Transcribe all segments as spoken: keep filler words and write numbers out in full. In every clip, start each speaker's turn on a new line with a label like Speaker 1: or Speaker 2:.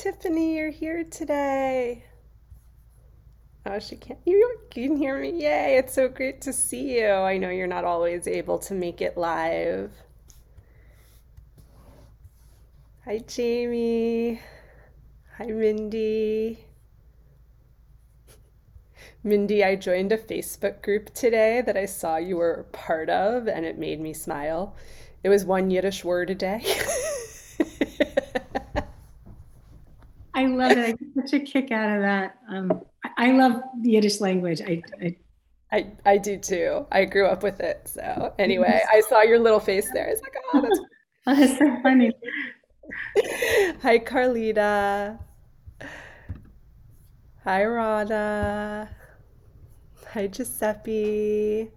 Speaker 1: Tiffany, you're here today. Oh, she can't. You can hear me. Yay, it's so great to see you. I know you're not always able to make it live. Hi, Jamie. Hi, Mindy. Mindy, I joined a Facebook group today that I saw you were part of, and it made me smile. It was one Yiddish word a day.
Speaker 2: I love it. I get such a kick out of that. Um, I, I love the Yiddish language. I, I
Speaker 1: I I do too. I grew up with it. So anyway, I saw your little face there. I was like, oh, that's
Speaker 2: oh, that's so funny.
Speaker 1: Hi, Carlita. Hi, Rana. Hi, Giuseppe.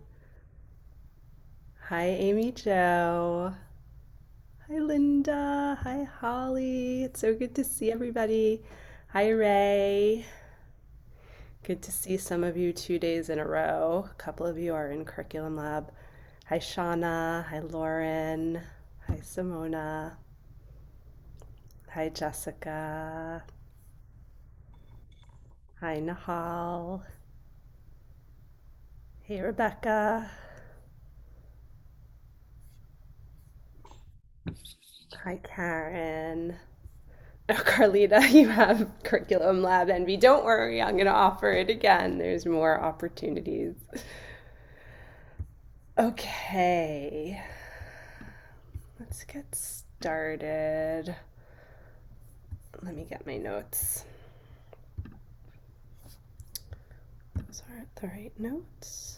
Speaker 1: Hi, Amy Jo. Hi, Linda. Hi, Holly. It's so good to see everybody. Hi, Ray. Good to see some of you two days in a row. A couple of you are in Curriculum Lab. Hi, Shauna. Hi, Lauren. Hi, Simona. Hi, Jessica. Hi, Nahal. Hey, Rebecca. Hi, Karen. Oh, Carlita, you have Curriculum Lab Envy. Don't worry, I'm going to offer it again. There's more opportunities. Okay, let's get started. Let me get my notes. Those aren't the right notes.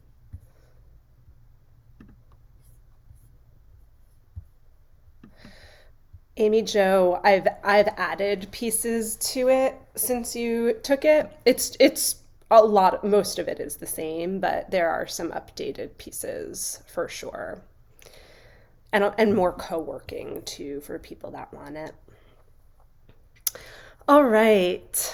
Speaker 1: Amy Jo, I've I've added pieces to it since you took it. It's it's a lot, most of it is the same, but there are some updated pieces for sure. And and more co-working too for people that want it. All right.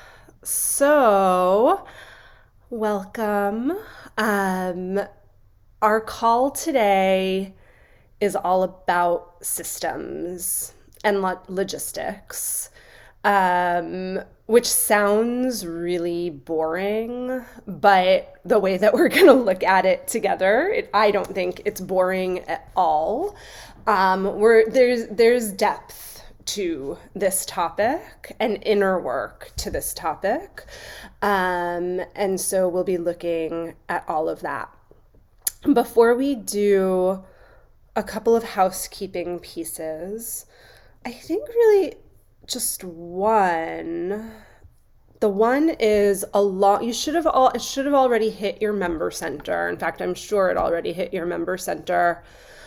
Speaker 1: So, welcome. Um, our call today is all about systems and lo- logistics, um, which sounds really boring, but the way that we're going to look at it together, it, I don't think it's boring at all. Um, we're, there's, there's depth to this topic and inner work to this topic. Um, and so we'll be looking at all of that. Before we do a couple of housekeeping pieces. I think really just one. The one is a lot. You should have all. It should have already hit your member center. In fact, I'm sure it already hit your member center.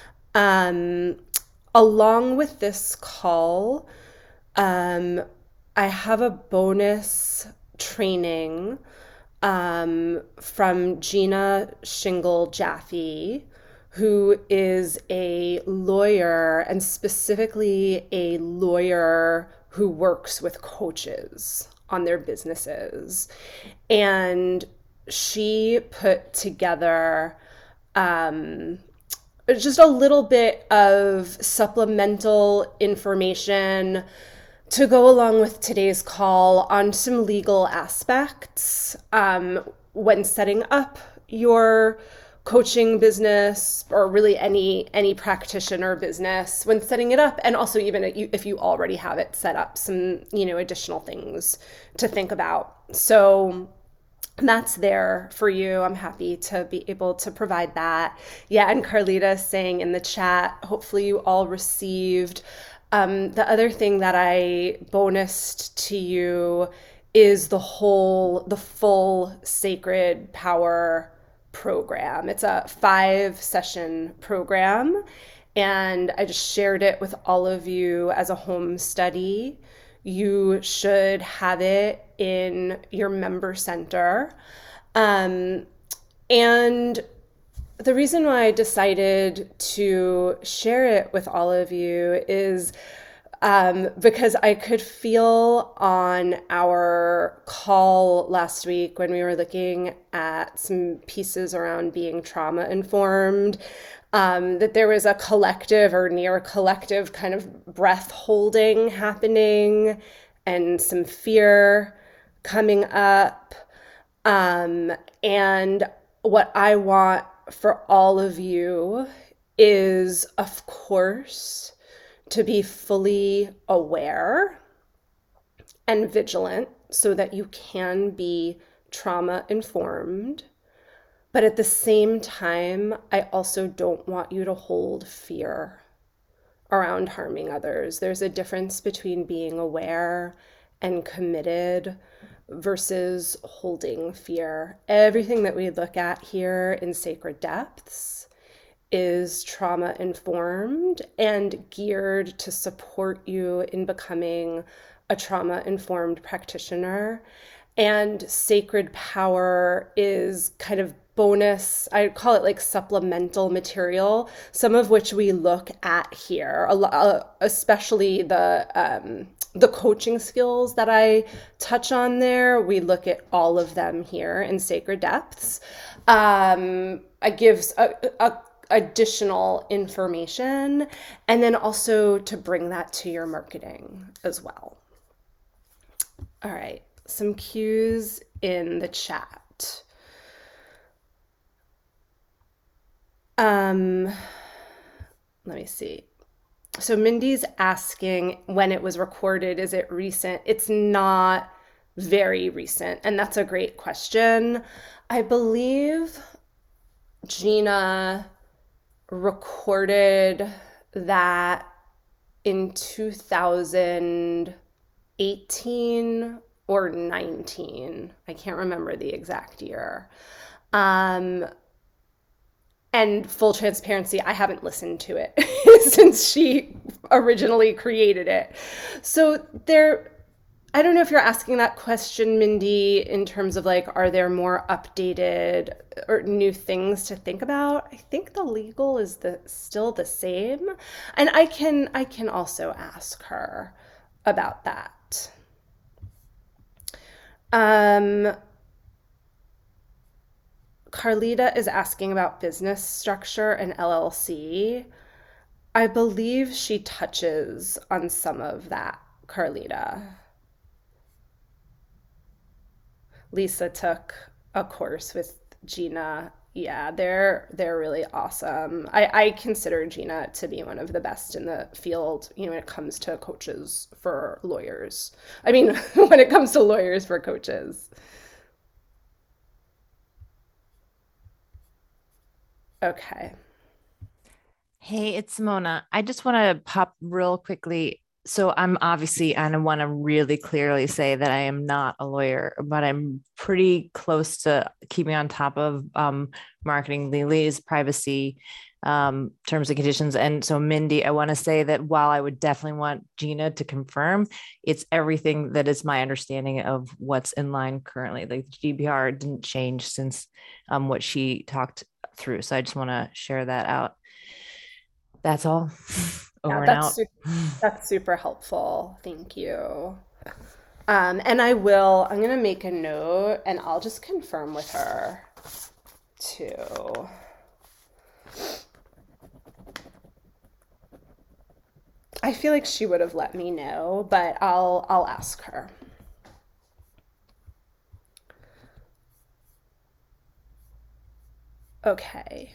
Speaker 1: Um, Along with this call, um, I have a bonus training um, from Gina Shingle Jaffe, who is a lawyer and specifically a lawyer who works with coaches on their businesses. And she put together um, just a little bit of supplemental information to go along with today's call on some legal aspects um, when setting up your coaching business or really any any practitioner business when setting it up, and also even if you already have it set up, some you know additional things to think about. So that's there for you. I'm happy to be able to provide that. Yeah, and Carlita saying in the chat, hopefully you all received. Um, the other thing that I bonused to you is the whole, the full Sacred Power program. It's a five session program, and I just shared it with all of you as a home study. You should have it in your member center. Um, and the reason why I decided to share it with all of you is um, because I could feel on our call last week when we were looking at some pieces around being trauma informed, um, that there was a collective or near collective kind of breath holding happening and some fear coming up. Um, and what I want for all of you is, of course, to be fully aware and vigilant so that you can be trauma informed. But at the same time, I also don't want you to hold fear around harming others. There's a difference between being aware and committed versus holding fear. Everything that we look at here in Sacred Depths is trauma informed and geared to support you in becoming a trauma informed practitioner. And Sacred Power is kind of bonus, I call it like supplemental material, some of which we look at here, especially the um, the coaching skills that I touch on there. We look at all of them here in Sacred Depths. Um, it gives a, a additional information, and then also to bring that to your marketing as well. All right, some cues in the chat. Um, let me see. So Mindy's asking when it was recorded, is it recent? It's not very recent, and that's a great question. I believe Gina recorded that in two thousand eighteen or nineteen. I can't remember the exact year. Um, and full transparency, I haven't listened to it since she originally created it. So there, I don't know if you're asking that question, Mindy, in terms of like, are there more updated or new things to think about? I think the legal is the still the same. And I can I can also ask her about that. Um, Carlita is asking about business structure and L L C. I believe she touches on some of that, Carlita. Lisa took a course with Gina. Yeah, they're they're really awesome. I, I consider Gina to be one of the best in the field, you know, when it comes to coaches for lawyers. I mean, when it comes to lawyers for coaches. Okay.
Speaker 3: Hey, it's Mona. I just want to pop real quickly. So I'm obviously, and I want to really clearly say that I am not a lawyer, but I'm pretty close to keeping on top of um, marketing legalese, privacy, um, terms and conditions. And so, Mindy, I want to say that while I would definitely want Gina to confirm, it's everything that is my understanding of what's in line currently. Like the G D P R didn't change since um, what she talked through. So I just want to share that out. That's all. Over
Speaker 1: Yeah,
Speaker 3: and
Speaker 1: that's
Speaker 3: out.
Speaker 1: super, that's super helpful. Thank you. Um, and I will, I'm gonna make a note and I'll just confirm with her too. I feel like she would have let me know, but I'll I'll ask her. Okay.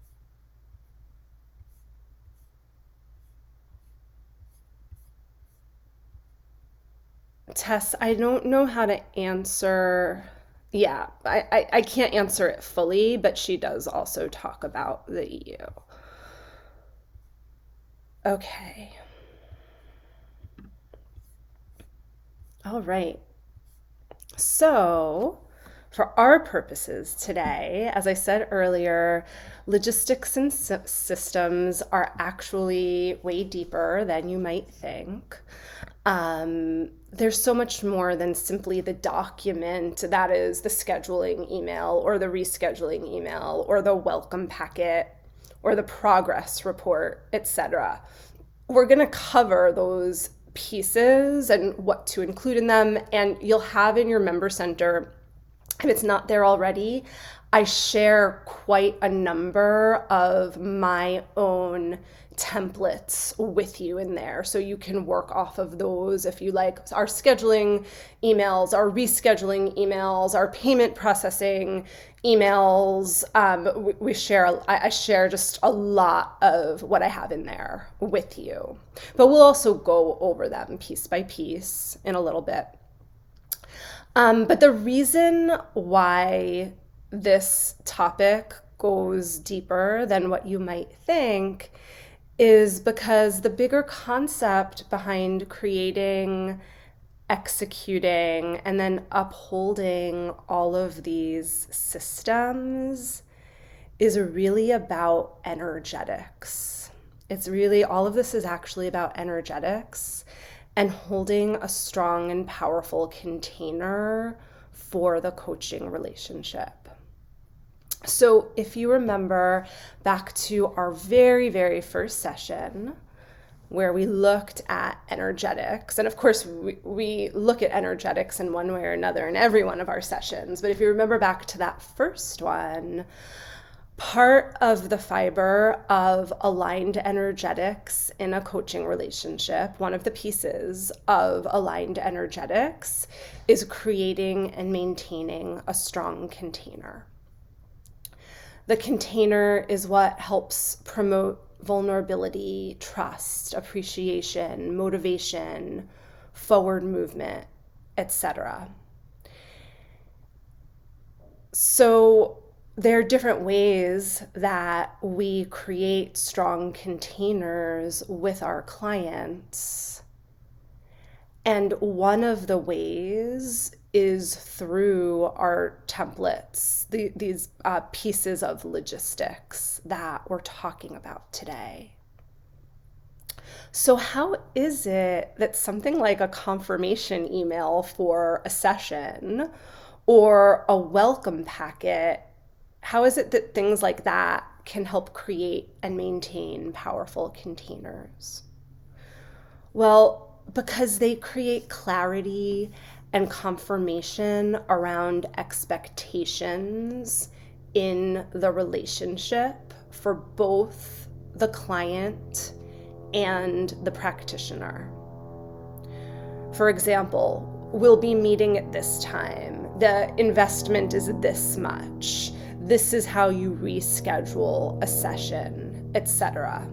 Speaker 1: Tess, I don't know how to answer. Yeah, I, I, I can't answer it fully, but she does also talk about the E U. Okay. All right. So, for our purposes today, as I said earlier, logistics and systems are actually way deeper than you might think. Um, there's so much more than simply the document that is the scheduling email or the rescheduling email or the welcome packet or the progress report, et cetera. We're going to cover those pieces and what to include in them, and you'll have in your member center, if it's not there already, I share quite a number of my own templates with you in there so you can work off of those if you like. Our scheduling emails, our rescheduling emails, our payment processing emails. Um, we, we share, I, I share just a lot of what I have in there with you. But we'll also go over them piece by piece in a little bit. Um, but the reason why this topic goes deeper than what you might think is because the bigger concept behind creating, executing, and then upholding all of these systems is really about energetics. It's really, all of this is actually about energetics and holding a strong and powerful container for the coaching relationship. So if you remember back to our very, very first session where we looked at energetics, and of course we, we look at energetics in one way or another in every one of our sessions, but if you remember back to that first one, part of the fiber of aligned energetics in a coaching relationship, one of the pieces of aligned energetics is creating and maintaining a strong container. The container is what helps promote vulnerability, trust, appreciation, motivation, forward movement, et cetera. So there are different ways that we create strong containers with our clients. And one of the ways is through our templates, the, these uh, pieces of logistics that we're talking about today. So how is it that something like a confirmation email for a session or a welcome packet, how is it that things like that can help create and maintain powerful containers? Well, because they create clarity and confirmation around expectations in the relationship for both the client and the practitioner. For example, we'll be meeting at this time. The investment is this much. This is how you reschedule a session, et cetera.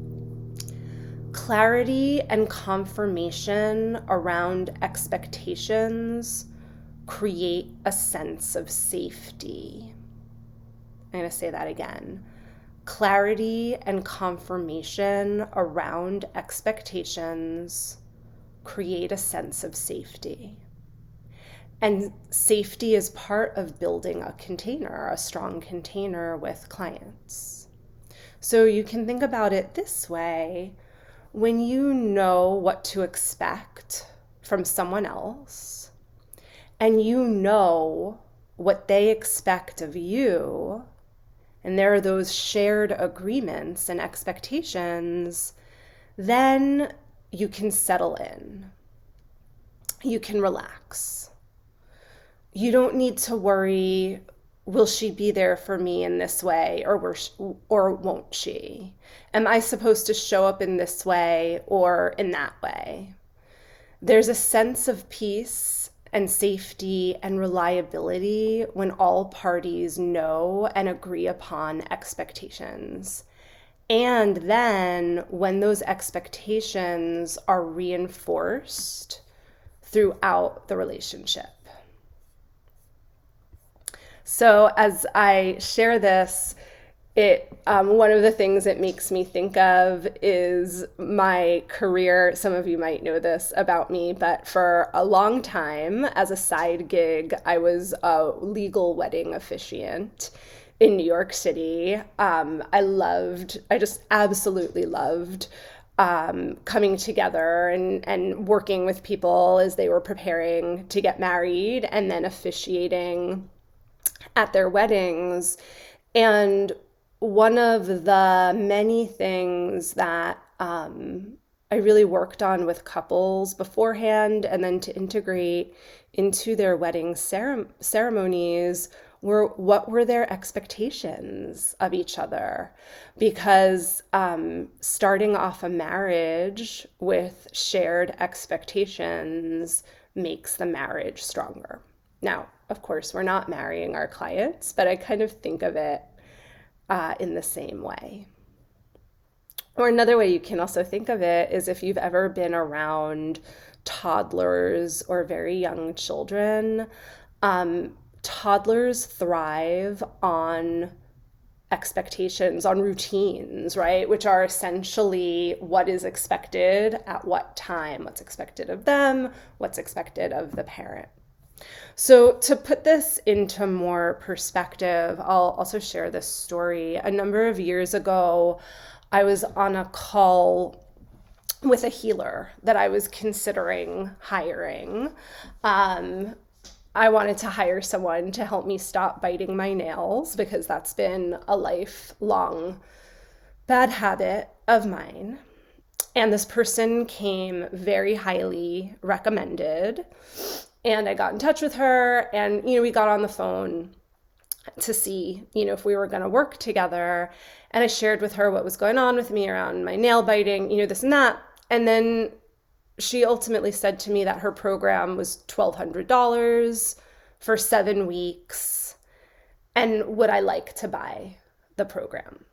Speaker 1: Clarity and confirmation around expectations create a sense of safety. I'm going to say that again. Clarity and confirmation around expectations create a sense of safety. And safety is part of building a container, a strong container with clients. So you can think about it this way. When you know what to expect from someone else, and you know what they expect of you, and there are those shared agreements and expectations, then you can settle in. You can relax. You don't need to worry, will she be there for me in this way, or or won't she? Am I supposed to show up in this way or in that way? There's a sense of peace and safety and reliability when all parties know and agree upon expectations. And then when those expectations are reinforced throughout the relationship. So as I share this, it um, one of the things it makes me think of is my career. Some of you might know this about me, but for a long time as a side gig, I was a legal wedding officiant in New York City. Um, I loved, I just absolutely loved um, coming together and, and working with people as they were preparing to get married and then officiating at their weddings. And one of the many things that um, I really worked on with couples beforehand and then to integrate into their wedding cere- ceremonies were what were their expectations of each other? Because um, starting off a marriage with shared expectations makes the marriage stronger. Now, of course, we're not marrying our clients, but I kind of think of it uh, in the same way. Or another way you can also think of it is if you've ever been around toddlers or very young children, um, toddlers thrive on expectations, on routines, right? Which are essentially what is expected at what time, what's expected of them, what's expected of the parent. So, to put this into more perspective, I'll also share this story. A number of years ago, I was on a call with a healer that I was considering hiring. Um, I wanted to hire someone to help me stop biting my nails because that's been a lifelong bad habit of mine. And this person came very highly recommended. And I got in touch with her, and, you know, we got on the phone to see, you know, if we were going to work together. And I shared with her what was going on with me around my nail biting, you know, this and that. And then she ultimately said to me that her program was twelve hundred dollars for seven weeks. And would I like to buy the program?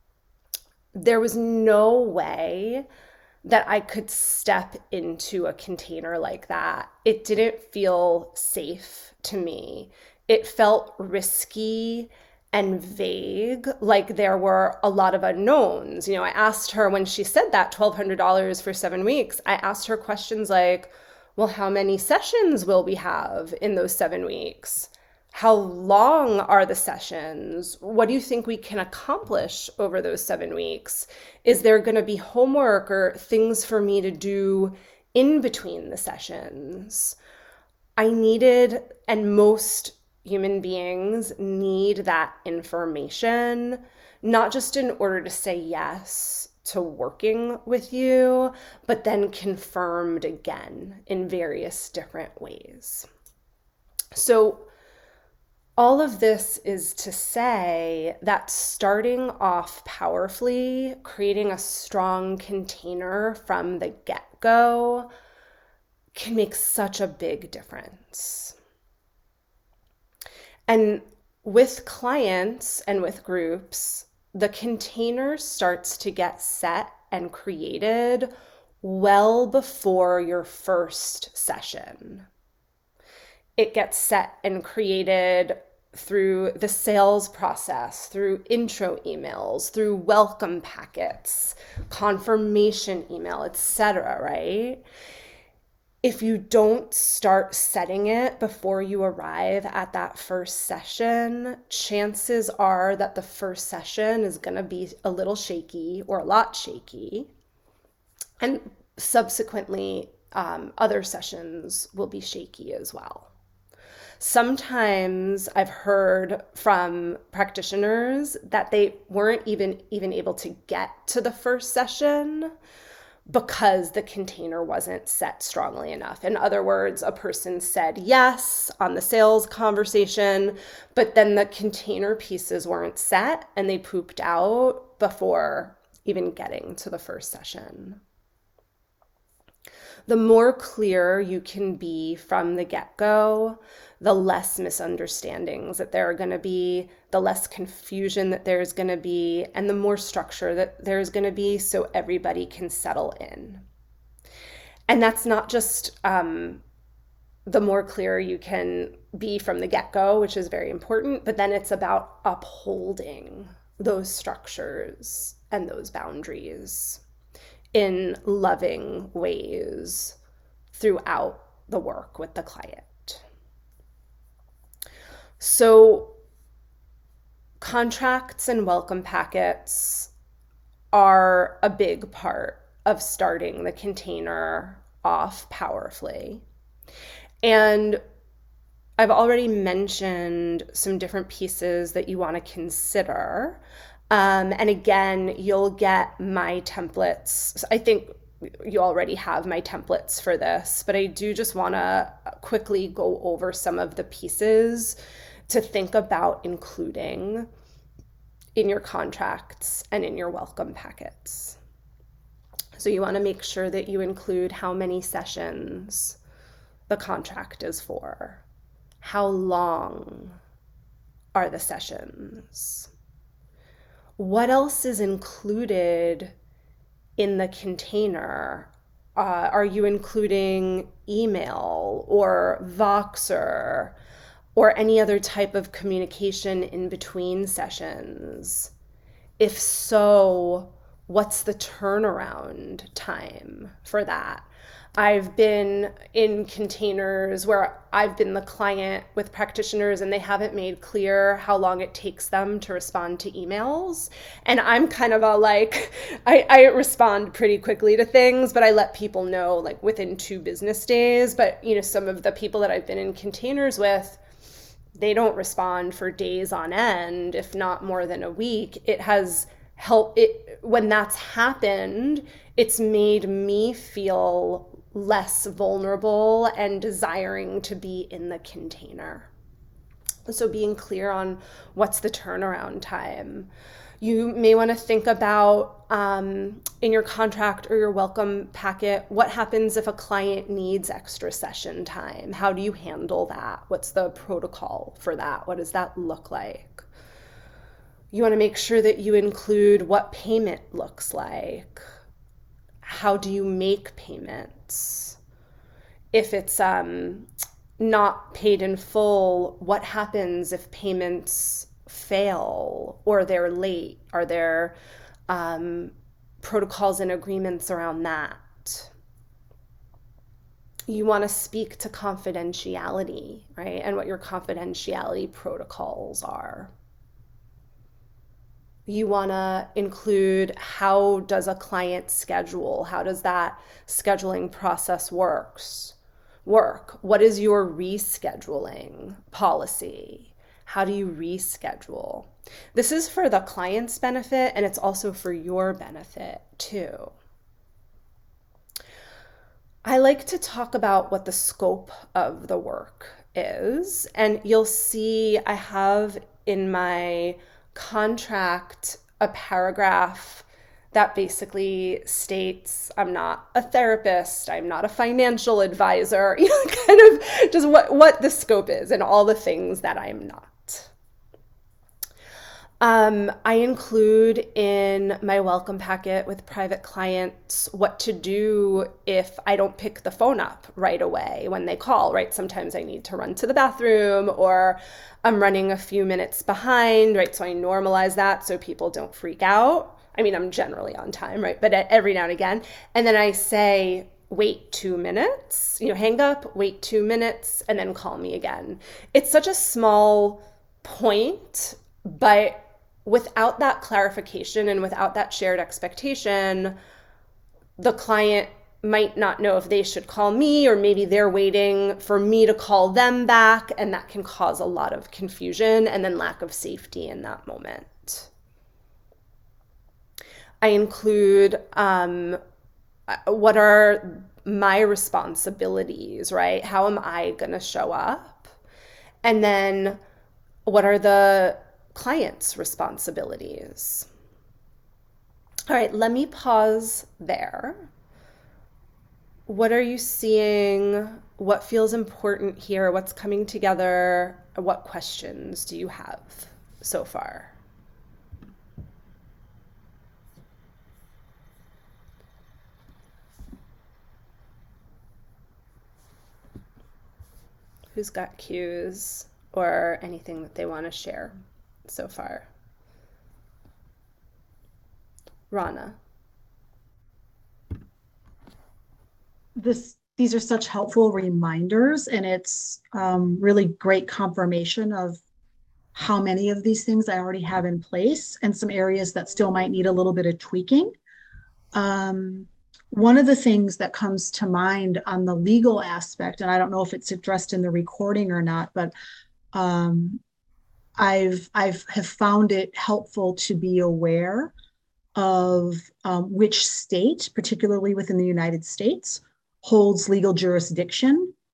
Speaker 1: There was no way that I could step into a container like that. It didn't feel safe to me. It felt risky and vague, like there were a lot of unknowns. You know, I asked her when she said that twelve hundred dollars for seven weeks, I asked her questions like, well, how many sessions will we have in those seven weeks? How long are the sessions? What do you think we can accomplish over those seven weeks? Is there going to be homework or things for me to do in between the sessions? I needed, and most human beings need that information, not just in order to say yes to working with you, but then confirmed again in various different ways. So, all of this is to say that starting off powerfully, creating a strong container from the get-go can make such a big difference. And with clients and with groups, the container starts to get set and created well before your first session. It gets set and created through the sales process, through intro emails, through welcome packets, confirmation email, et cetera, right? If you don't start setting it before you arrive at that first session, chances are that the first session is going to be a little shaky or a lot shaky. And subsequently, um, other sessions will be shaky as well. Sometimes I've heard from practitioners that they weren't even, even able to get to the first session because the container wasn't set strongly enough. In other words, a person said yes on the sales conversation, but then the container pieces weren't set and they pooped out before even getting to the first session. The more clear you can be from the get-go, the less misunderstandings that there are going to be, the less confusion that there's going to be, and the more structure that there's going to be so everybody can settle in. And that's not just um, the more clear you can be from the get-go, which is very important, but then it's about upholding those structures and those boundaries in loving ways throughout the work with the client. So contracts and welcome packets are a big part of starting the container off powerfully. And I've already mentioned some different pieces that you want to consider. Um, and again, you'll get my templates. I think you already have my templates for this, but I do just want to quickly go over some of the pieces to think about including in your contracts and in your welcome packets. So you want to make sure that you include how many sessions the contract is for, how long are the sessions, what else is included in the container. Uh, are you including email or Voxer or any other type of communication in between sessions? If so, what's the turnaround time for that? I've been in containers where I've been the client with practitioners and they haven't made clear how long it takes them to respond to emails. And I'm kind of a like, I, I respond pretty quickly to things, but I let people know like within two business days. But you know, some of the people that I've been in containers with, they don't respond for days on end, if not more than a week. It has helped it when that's happened, it's made me feel less vulnerable and desiring to be in the container. So being clear on what's the turnaround time. You may want to think about um, in your contract or your welcome packet, what happens if a client needs extra session time? How do you handle that? What's the protocol for that? What does that look like? You want to make sure that you include what payment looks like. How do you make payments? If it's um, not paid in full, what happens if payments fail or they're late? Are there um, protocols and agreements around that? You want to speak to confidentiality, right? And what your confidentiality protocols are. You want to include how does a client schedule? How does that scheduling process works? Work? What is your rescheduling policy? How do you reschedule? This is for the client's benefit and it's also for your benefit too. I like to talk about what the scope of the work is, and you'll see I have in my contract a paragraph that basically states I'm not a therapist, I'm not a financial advisor, you know, kind of just what, what the scope is and all the things that I'm not. Um, I include in my welcome packet with private clients what to do if I don't pick the phone up right away when they call, right? Sometimes I need to run to the bathroom or I'm running a few minutes behind, right? So I normalize that so people don't freak out. I mean, I'm generally on time, right? But every now and again. And then I say, wait two minutes, you know, hang up, wait two minutes, and then call me again. It's such a small point, but without that clarification and without that shared expectation, the client might not know if they should call me, or maybe they're waiting for me to call them back, and that can cause a lot of confusion and then lack of safety in that moment. I include um, what are my responsibilities, right? How am I going to show up? And then what are the client's responsibilities? All right, let me pause there. What are you seeing? What feels important here? What's coming together? What questions do you have so far? Who's got cues or anything that they want to share so far? Rana.
Speaker 4: This, these are such helpful reminders, and it's um, really great confirmation of how many of these things I already have in place and some areas that still might need a little bit of tweaking. Um, one of the things that comes to mind on the legal aspect, and I don't know if it's addressed in the recording or not, but um, I've I've have found it helpful to be aware of um, which state, particularly within the United States, holds legal jurisdiction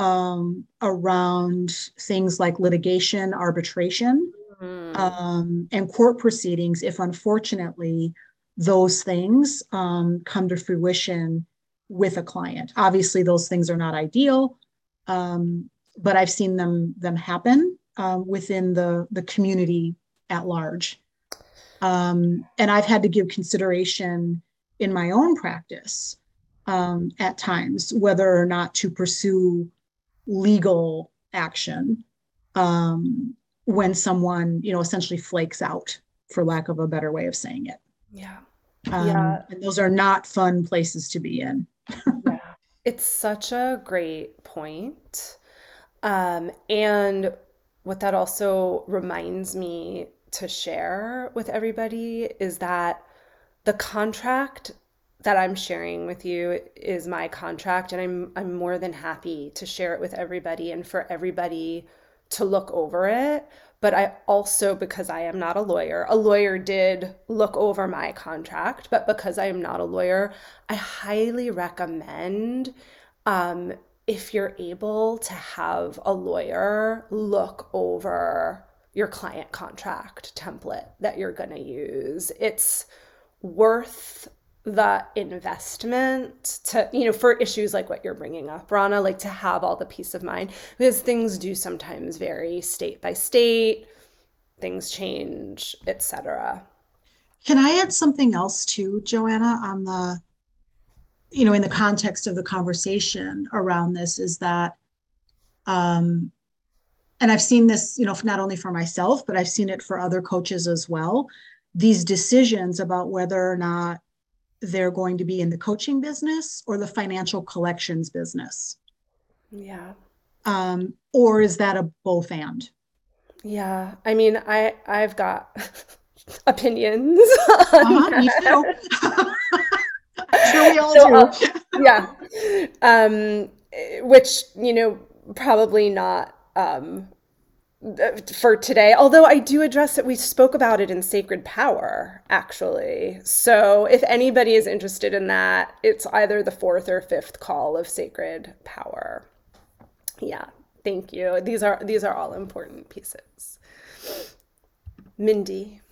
Speaker 4: um, around things like litigation, arbitration,
Speaker 1: Mm.
Speaker 4: um, and court proceedings if unfortunately those things um, come to fruition with a client. Obviously, those things are not ideal, um, but I've seen them them happen um, within the the community at large. Um, and I've had to give consideration in my own practice um, at times whether or not to pursue legal action um, when someone, you know, essentially flakes out, for lack of a better way of saying it.
Speaker 1: Yeah.
Speaker 4: Um,
Speaker 1: Yeah.
Speaker 4: and those are not fun places to be in.
Speaker 1: Yeah. It's such a great point. Um, and what that also reminds me to share with everybody is that the contract that I'm sharing with you is my contract, and I'm I'm more than happy to share it with everybody and for everybody to look over it. But I also, because I am not a lawyer, a lawyer did look over my contract, but because I am not a lawyer, I highly recommend um, if you're able to have a lawyer look over your client contract template that you're going to use. It's worth the investment to, you know, for issues like what you're bringing up, Rana, like to have all the peace of mind, because things do sometimes vary state by state, things change, et cetera.
Speaker 4: Can I add something else too, Joanna, on the, you know, in the context of the conversation around this is that, um, and I've seen this, you know, not only for myself, but I've seen it for other coaches as well. These decisions about whether or not they're going to be in the coaching business or the financial collections business.
Speaker 1: Yeah.
Speaker 4: Um, or is that a both and?
Speaker 1: Yeah. I mean, I I've got opinions on
Speaker 4: Uh-huh, me
Speaker 1: that.
Speaker 4: too. I'm sure we all
Speaker 1: So,
Speaker 4: do.
Speaker 1: uh, yeah. Um, which, you know, probably not um for today, although I do address it. We spoke about it in Sacred Power, actually. So if anybody is interested in that, it's either the fourth or fifth call of Sacred Power. Yeah, thank you. These are these are all important pieces. Mindy.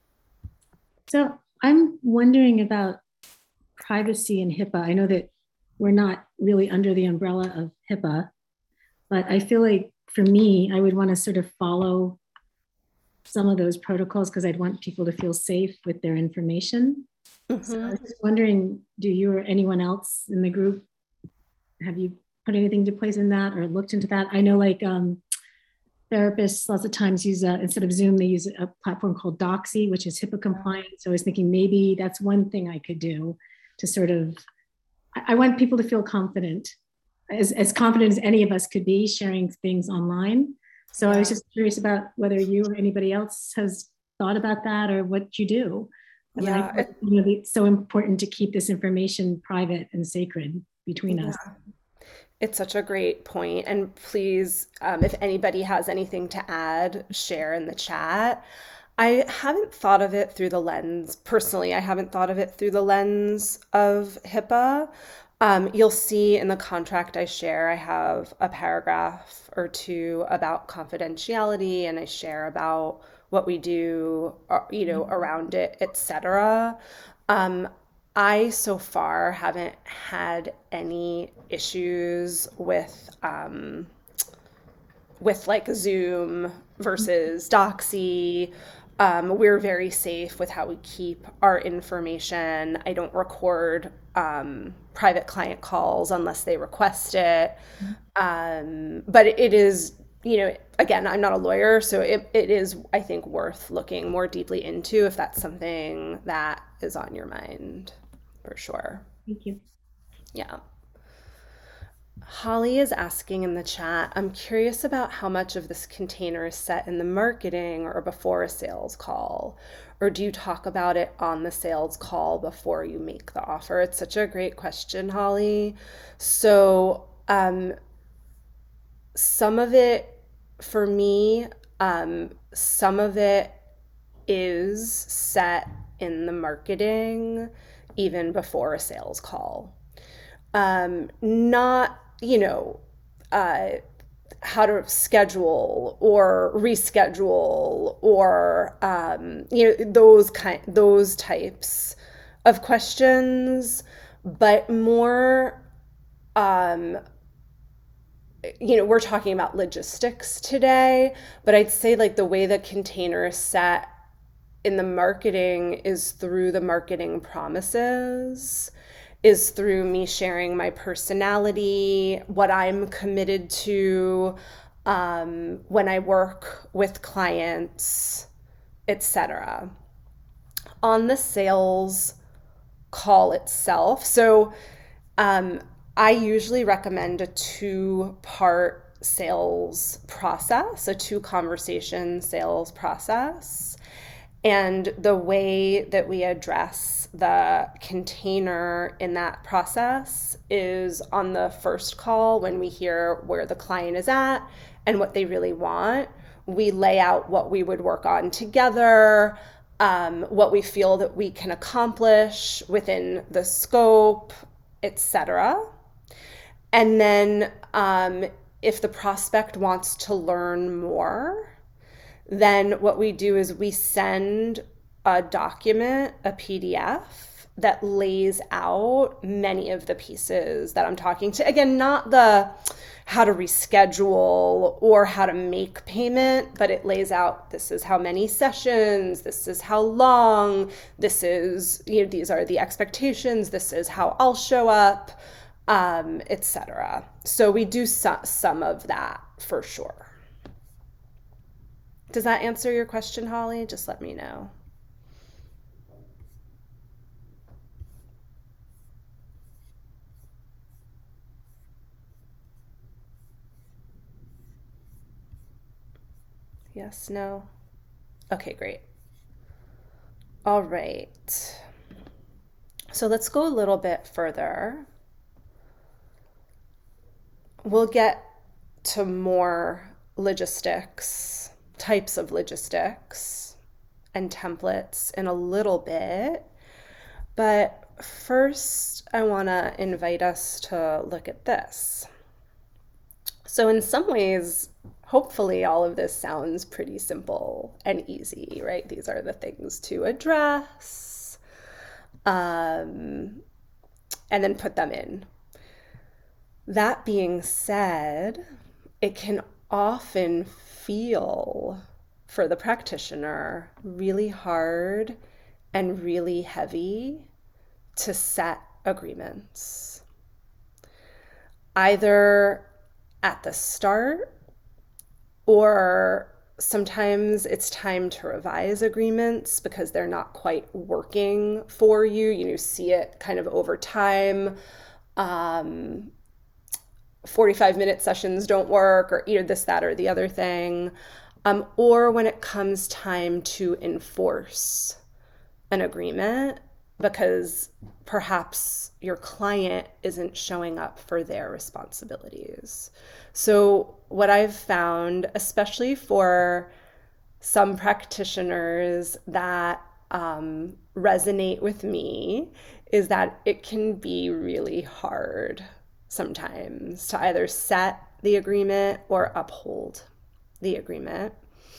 Speaker 2: So I'm wondering about privacy and HIPAA. I know that we're not really under the umbrella of HIPAA, but I feel like for me, I would want to sort of follow some of those protocols because I'd want people to feel safe with their information. Mm-hmm. So I was just wondering, do you or anyone else in the group, have you put anything into place in that or looked into that? I know like um, therapists lots of times use, a, instead of Zoom, they use a platform called Doxy, which is HIPAA compliant. So I was thinking maybe that's one thing I could do to sort of, I, I want people to feel confident. As, as confident as any of us could be sharing things online. So yeah. I was just curious about whether you or anybody else has thought about that or what you do. I mean, yeah. I, you know, it's so important to keep this information private and sacred between yeah. us.
Speaker 1: It's such a great point. And please, um, if anybody has anything to add, share in the chat. I haven't thought of it through the lens, personally, I haven't thought of it through the lens of HIPAA. Um, you'll see in the contract I share, I have a paragraph or two about confidentiality, and I share about what we do, you know, around it, et cetera. Um, I so far haven't had any issues with um, with like Zoom versus Doxy. Um, we're very safe with how we keep our information. I don't record um, private client calls unless they request it. Um, but it is, you know, again, I'm not a lawyer, so it, it is, I think, worth looking more deeply into if that's something that is on your mind, for sure.
Speaker 2: Thank you.
Speaker 1: Yeah. Holly is asking in the chat, I'm curious about how much of this container is set in the marketing or before a sales call, or do you talk about it on the sales call before you make the offer? It's such a great question, Holly. So um, some of it, for me, um, some of it is set in the marketing even before a sales call. Um, not, you know, uh, how to schedule or reschedule, or um, you know, those kind those types of questions, but more um, you know, we're talking about logistics today, but I'd say like the way the container is set in the marketing is through the marketing promises, is through me sharing my personality, what I'm committed to um, when I work with clients, et cetera. On the sales call itself, so um, I usually recommend a two-part sales process, a two-conversation sales process. And the way that we address the container in that process is on the first call, when we hear where the client is at and what they really want, we lay out what we would work on together, um, what we feel that we can accomplish within the scope, et cetera. And then um, if the prospect wants to learn more, then what we do is we send a document, a P D F, that lays out many of the pieces that I'm talking to. Again, not the how to reschedule or how to make payment, but it lays out, this is how many sessions, this is how long, this is, you know, these are the expectations, this is how I'll show up, um, et cetera. So we do so- some of that for sure. Does that answer your question, Holly? Just let me know. Yes, no? Okay, great. All right. So let's go a little bit further. We'll get to more logistics, types of logistics and templates in a little bit. But first, I want to invite us to look at this. So in some ways, hopefully all of this sounds pretty simple and easy, right? These are the things to address, um, and then put them in. That being said, it can often feel, for the practitioner, really hard and really heavy to set agreements. Either at the start, or sometimes it's time to revise agreements because they're not quite working for you. You know, see it kind of over time. Um, forty-five minute sessions don't work, or either this, that, or the other thing. Um, or when it comes time to enforce an agreement because perhaps your client isn't showing up for their responsibilities. So what I've found, especially for some practitioners that um, resonate with me, is that it can be really hard sometimes to either set the agreement or uphold the agreement.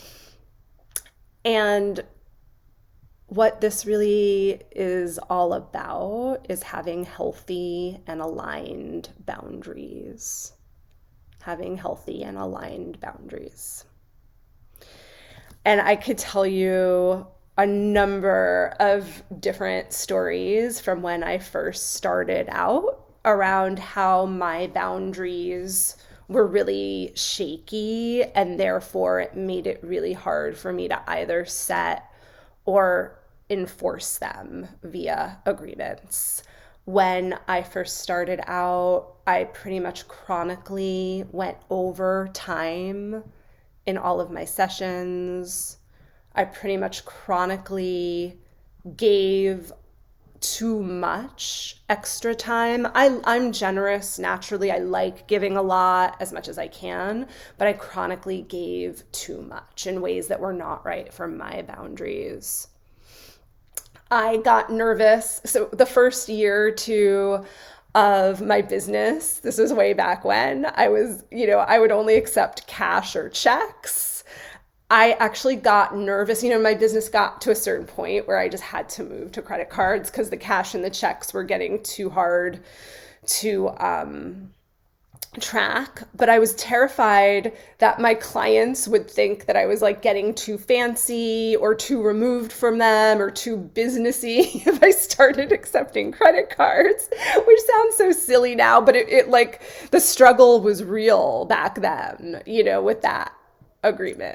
Speaker 1: And what this really is all about is having healthy and aligned boundaries. Having healthy and aligned boundaries. And I could tell you a number of different stories from when I first started out around how my boundaries were really shaky, and therefore it made it really hard for me to either set or enforce them via agreements. When I first started out, I pretty much chronically went over time in all of my sessions. I pretty much chronically gave too much extra time. I, I'm generous naturally. I like giving a lot as much as I can, but I chronically gave too much in ways that were not right for my boundaries. I got nervous. So the first year or two, of my business. This was way back when I was, you know, I would only accept cash or checks. I actually got nervous. You know, my business got to a certain point where I just had to move to credit cards because the cash and the checks were getting too hard to um, track. But I was terrified that my clients would think that I was like getting too fancy or too removed from them or too businessy if I started accepting credit cards, which sounds so silly now, but it, it like the struggle was real back then, you know, with that agreement.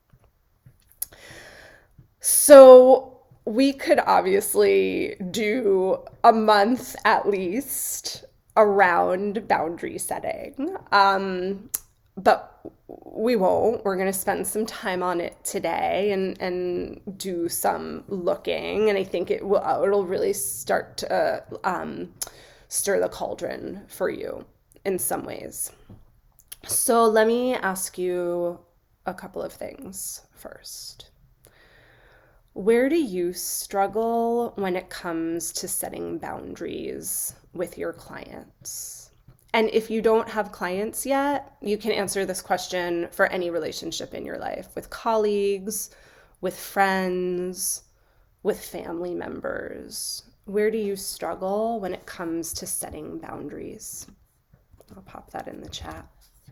Speaker 1: So we could obviously do a month at least around boundary setting, um, but we won't. We're going to spend some time on it today and and do some looking, and I think it will it'll really start to um, stir the cauldron for you in some ways. So let me ask you a couple of things first. Where do you struggle when it comes to setting boundaries with your clients? And if you don't have clients yet, you can answer this question for any relationship in your life, with colleagues, with friends, with family members. Where do you struggle when it comes to setting boundaries? I'll pop that in the chat.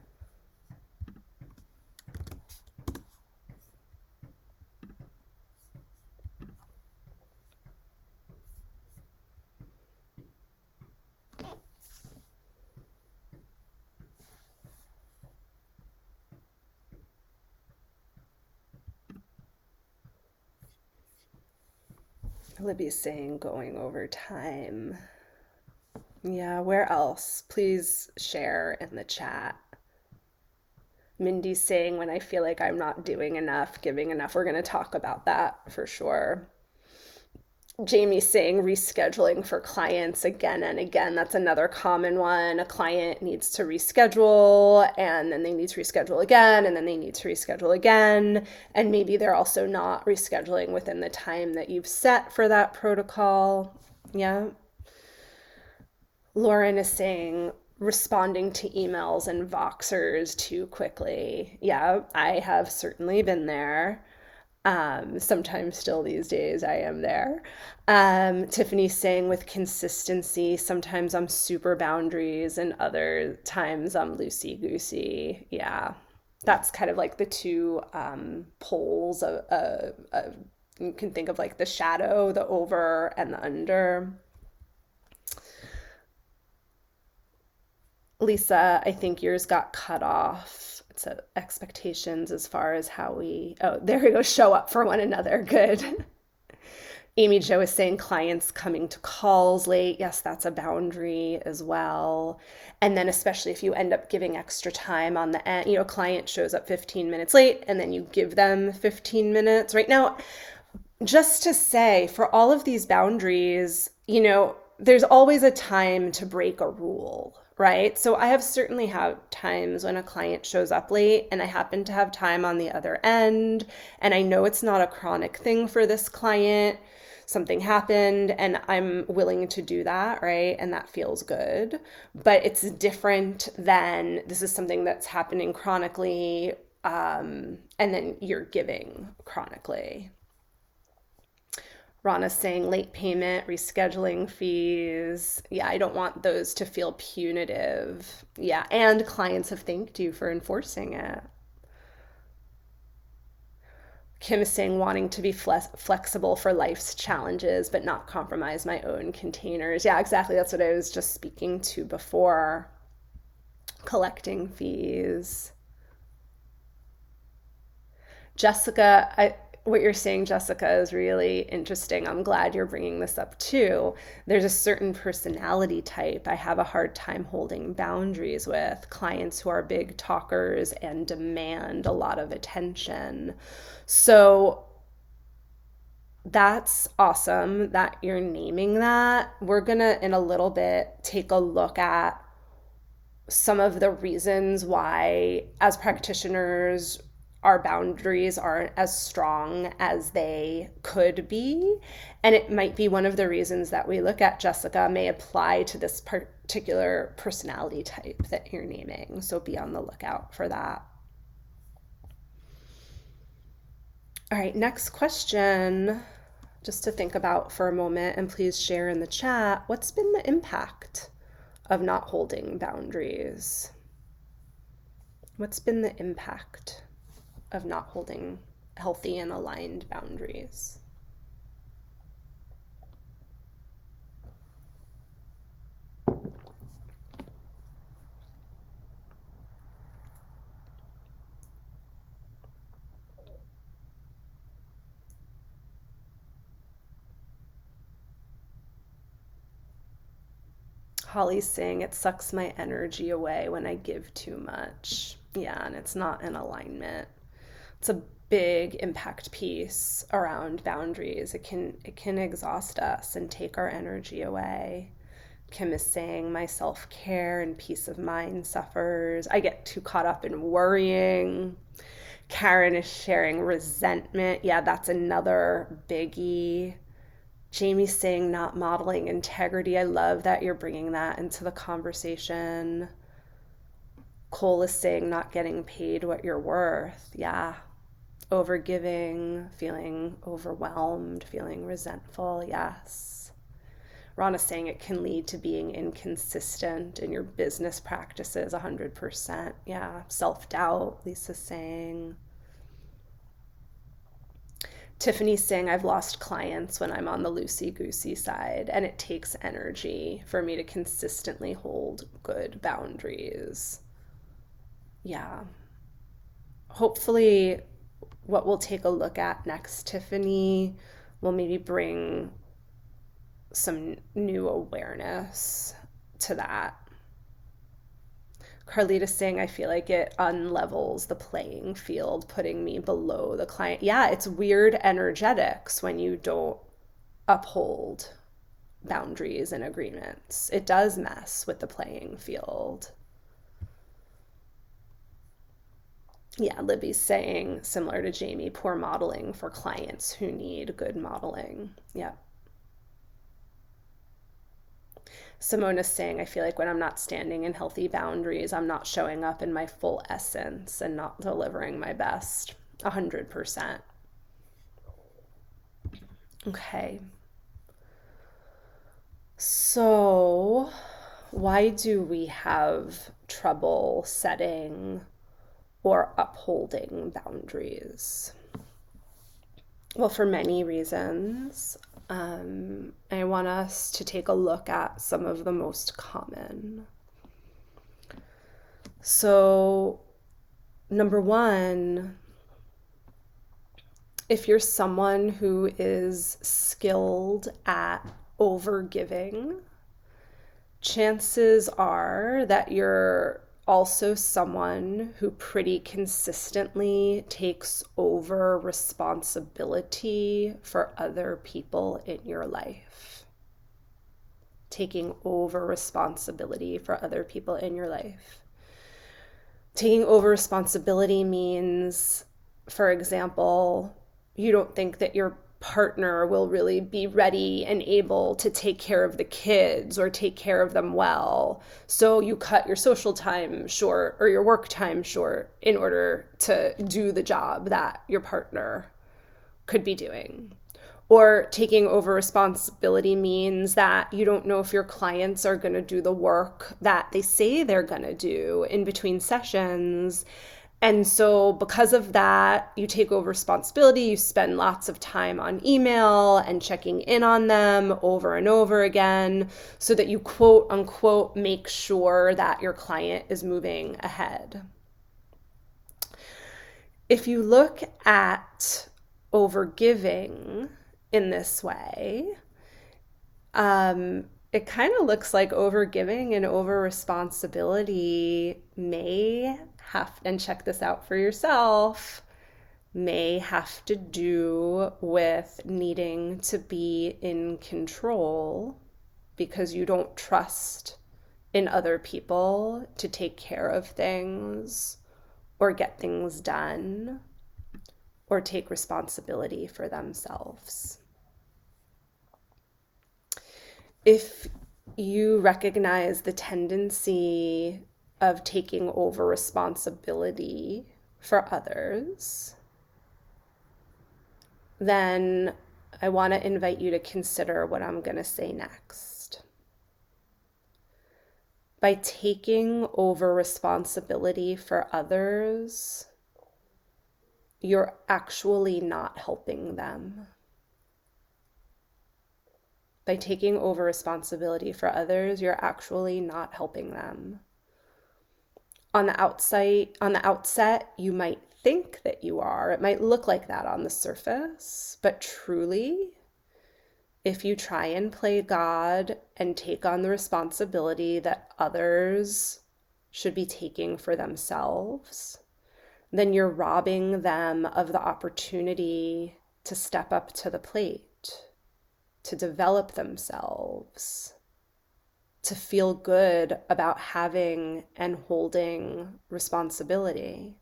Speaker 1: Libby's saying going over time. Yeah, where else? Please share in the chat. Mindy's saying when I feel like I'm not doing enough, giving enough. We're going to talk about that for sure. Jamie's saying rescheduling for clients again and again. That's another common one. A client needs to reschedule and then they need to reschedule again and then they need to reschedule again. And maybe they're also not rescheduling within the time that you've set for that protocol. Yeah. Lauren is saying responding to emails and Voxers too quickly. Yeah, I have certainly been there. Um, sometimes still these days I am there. Um, Tiffany's saying with consistency, sometimes I'm super boundaries and other times I'm loosey-goosey. Yeah, that's kind of like the two um, poles of, of, of, you can think of like the shadow, the over and the under. Lisa, I think yours got cut off. So expectations as far as how we, oh, there we go, show up for one another. Good. Amy Jo is saying clients coming to calls late. Yes, that's a boundary as well. And then especially if you end up giving extra time on the end, you know, a client shows up fifteen minutes late and then you give them fifteen minutes. Right now, just to say for all of these boundaries, you know, there's always a time to break a rule. Right? So I have certainly had times when a client shows up late and I happen to have time on the other end and I know it's not a chronic thing for this client. Something happened and I'm willing to do that, right? And that feels good. But it's different than this is something that's happening chronically um, and then you're giving chronically. Rana's saying late payment, rescheduling fees. Yeah, I don't want those to feel punitive. Yeah, and clients have thanked you for enforcing it. Kim is saying wanting to be flex- flexible for life's challenges, but not compromise my own containers. Yeah, exactly. That's what I was just speaking to before. Collecting fees. Jessica, I... what you're saying, Jessica, is really interesting. I'm glad you're bringing this up too. There's a certain personality type I have a hard time holding boundaries with, clients who are big talkers and demand a lot of attention. So that's awesome that you're naming that. We're gonna, in a little bit, take a look at some of the reasons why, as practitioners, our boundaries aren't as strong as they could be. And it might be one of the reasons that we look at Jessica may apply to this particular personality type that you're naming. So be on the lookout for that. All right, next question, just to think about for a moment, and please share in the chat, what's been the impact of not holding boundaries? What's been the impact of not holding healthy and aligned boundaries? Holly's saying it sucks my energy away when I give too much. Yeah, and it's not in alignment. It's a big impact piece around boundaries. It can it can exhaust us and take our energy away. Kim is saying my self-care and peace of mind suffers. I get too caught up in worrying. Karen is sharing resentment. Yeah, that's another biggie. Jamie's saying not modeling integrity. I love that you're bringing that into the conversation. Cole is saying not getting paid what you're worth. Yeah. Overgiving, feeling overwhelmed, feeling resentful. Yes. Ron is saying it can lead to being inconsistent in your business practices, one hundred percent. Yeah. Self-doubt, Lisa's saying. Tiffany's saying I've lost clients when I'm on the loosey-goosey side, and it takes energy for me to consistently hold good boundaries. Yeah. Hopefully what we'll take a look at next, Tiffany, will maybe bring some new awareness to that. Carlita's saying, I feel like it unlevels the playing field, putting me below the client. Yeah, it's weird energetics when you don't uphold boundaries and agreements. It does mess with the playing field. Yeah, Libby's saying, similar to Jamie, poor modeling for clients who need good modeling. Yeah. Simona's saying, I feel like when I'm not standing in healthy boundaries, I'm not showing up in my full essence and not delivering my best. one hundred percent. Okay. So, why do we have trouble setting or upholding boundaries? Well, for many reasons. Um, I want us to take a look at some of the most common. So, number one, if you're someone who is skilled at overgiving, chances are that you're also someone who pretty consistently takes over responsibility for other people in your life. Taking over responsibility for other people in your life. Taking over responsibility means, for example, you don't think that your partner will really be ready and able to take care of the kids or take care of them well. So you cut your social time short or your work time short in order to do the job that your partner could be doing. Or taking over responsibility means that you don't know if your clients are going to do the work that they say they're going to do in between sessions. And so because of that, you take over responsibility, you spend lots of time on email and checking in on them over and over again so that you quote unquote make sure that your client is moving ahead. If you look at overgiving in this way, um, it kind of looks like overgiving and over responsibility may have, and check this out for yourself, may have to do with needing to be in control because you don't trust in other people to take care of things or get things done or take responsibility for themselves. If you recognize the tendency of taking over responsibility for others, then I want to invite you to consider what I'm going to say next. By taking over responsibility for others, you're actually not helping them. By taking over responsibility for others, you're actually not helping them. On the outside, on the outset, you might think that you are. It might look like that on the surface, but truly, if you try and play God and take on the responsibility that others should be taking for themselves, then you're robbing them of the opportunity to step up to the plate, to develop themselves, to feel good about having and holding responsibility.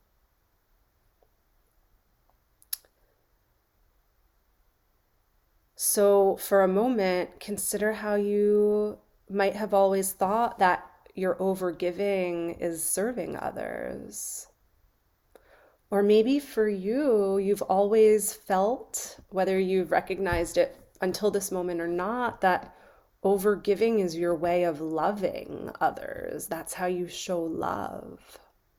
Speaker 1: So for a moment, consider how you might have always thought that your overgiving is serving others. Or maybe for you, you've always felt, whether you've recognized it until this moment or not, that overgiving is your way of loving others. That's how you show love.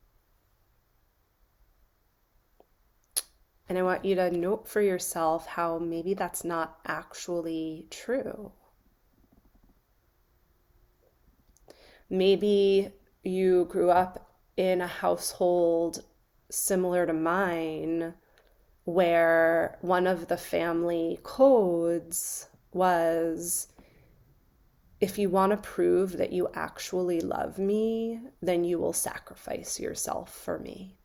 Speaker 1: And I want you to note for yourself how maybe that's not actually true. Maybe you grew up in a household similar to mine, where one of the family codes was, if you want to prove that you actually love me, then you will sacrifice yourself for me.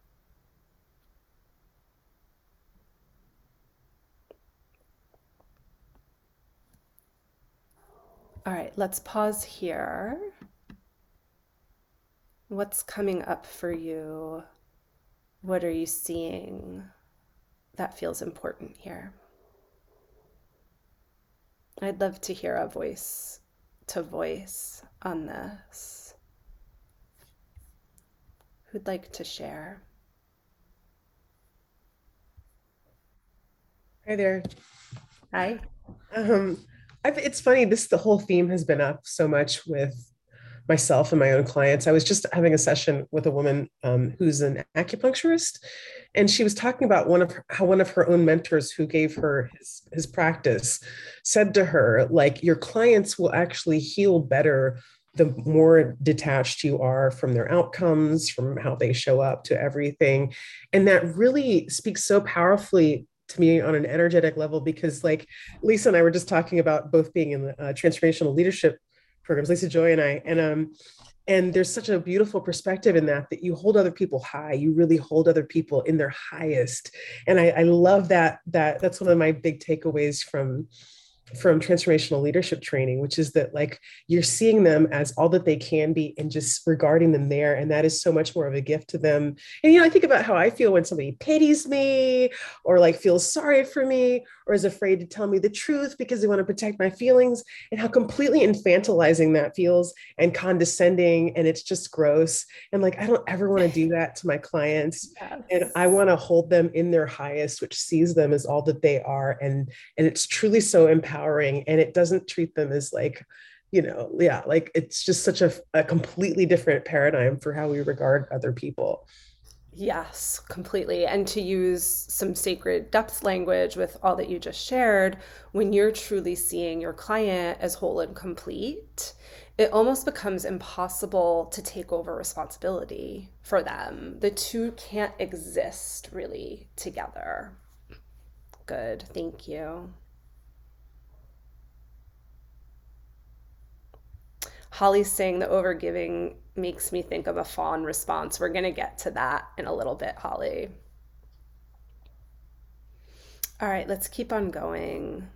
Speaker 1: All right, let's pause here. What's coming up for you? What are you seeing that feels important here? I'd love to hear a voice to voice on this. Who'd like to share?
Speaker 5: Hi there.
Speaker 1: Hi.
Speaker 5: Um, I've, it's funny, this the whole theme has been up so much with myself and my own clients. I was just having a session with a woman um, who's an acupuncturist, and she was talking about one of her, how one of her own mentors who gave her his, his practice said to her, like, your clients will actually heal better the more detached you are from their outcomes, from how they show up to everything. And that really speaks so powerfully to me on an energetic level, because like Lisa and I were just talking about both being in the uh, transformational leadership programs, Lisa Joy and I, and um, and there's such a beautiful perspective in that, that you hold other people high, you really hold other people in their highest. And I, I love that, that that's one of my big takeaways from from transformational leadership training, which is that like you're seeing them as all that they can be and just regarding them there. And that is so much more of a gift to them. And, you know, I think about how I feel when somebody pities me or like feels sorry for me or is afraid to tell me the truth because they want to protect my feelings, and how completely infantilizing that feels and condescending. And it's just gross. And like, I don't ever want to do that to my clients.
Speaker 1: Yes.
Speaker 5: And I want to hold them in their highest, which sees them as all that they are. And, and it's truly so empowering, and it doesn't treat them as like, you know, yeah, like it's just such a, a completely different paradigm for how we regard other people.
Speaker 1: Yes, completely. And to use some sacred depth language with all that you just shared, when you're truly seeing your client as whole and complete, it almost becomes impossible to take over responsibility for them. The two can't exist really together. Good, thank you. Holly's saying the overgiving makes me think of a fawn response. We're going to get to that in a little bit, Holly. All right, let's keep on going.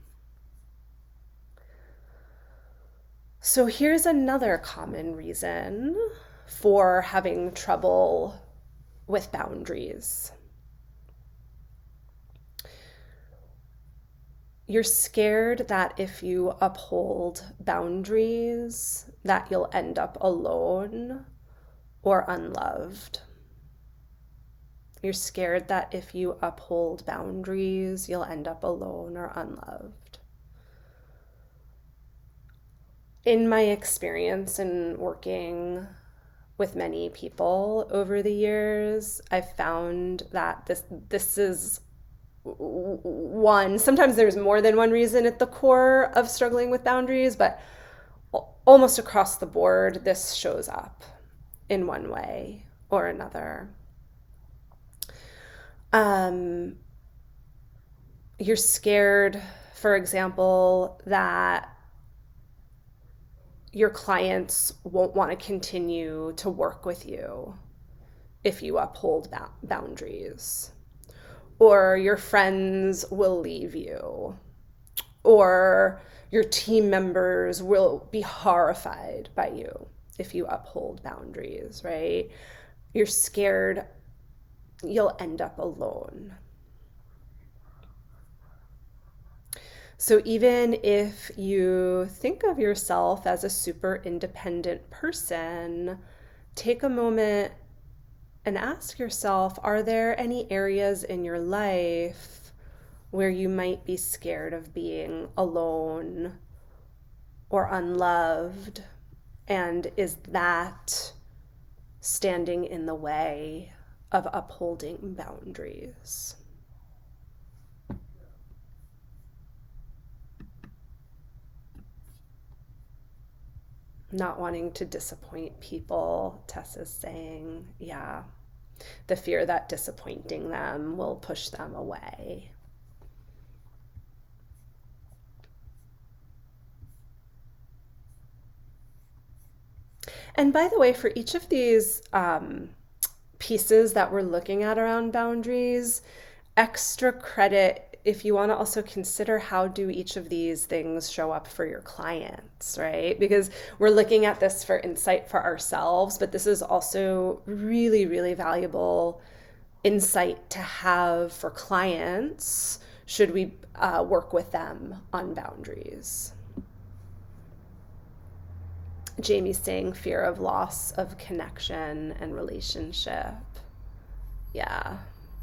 Speaker 1: So here's another common reason for having trouble with boundaries. you're scared that if you uphold boundaries, that you'll end up alone or unloved. You're scared that if you uphold boundaries, you'll end up alone or unloved. In my experience in working with many people over the years, I've found that this this is one, sometimes there's more than one reason at the core of struggling with boundaries, but almost across the board, this shows up in one way or another. Um, you're scared, for example, that your clients won't want to continue to work with you if you uphold ba- boundaries. Or your friends will leave you, or your team members will be horrified by you if you uphold boundaries, right? You're scared you'll end up alone. So even if you think of yourself as a super independent person, take a moment and ask yourself, are there any areas in your life where you might be scared of being alone or unloved? And is that standing in the way of upholding boundaries? Not wanting to disappoint people, Tessa's saying, yeah, the fear that disappointing them will push them away. And by the way, for each of these um, pieces that we're looking at around boundaries, extra credit if you want to also consider how do each of these things show up for your clients, right? Because we're looking at this for insight for ourselves, but this is also really, really valuable insight to have for clients should we uh, work with them on boundaries. Jamie's saying fear of loss of connection and relationship. Yeah.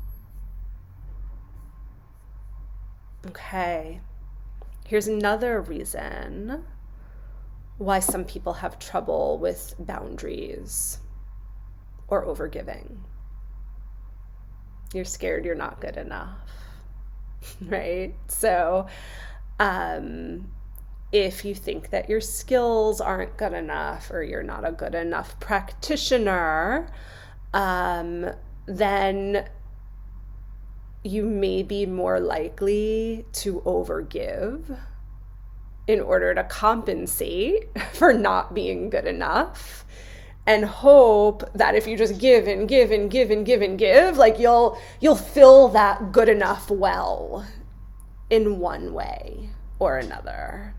Speaker 1: Okay. Here's another reason why some people have trouble with boundaries or overgiving. You're scared you're not good enough, right? So, um, if you think that your skills aren't good enough or you're not a good enough practitioner, um, then you may be more likely to overgive in order to compensate for not being good enough, and hope that if you just give and give and give and give and give, like you'll you'll fill that good enough well in one way or another.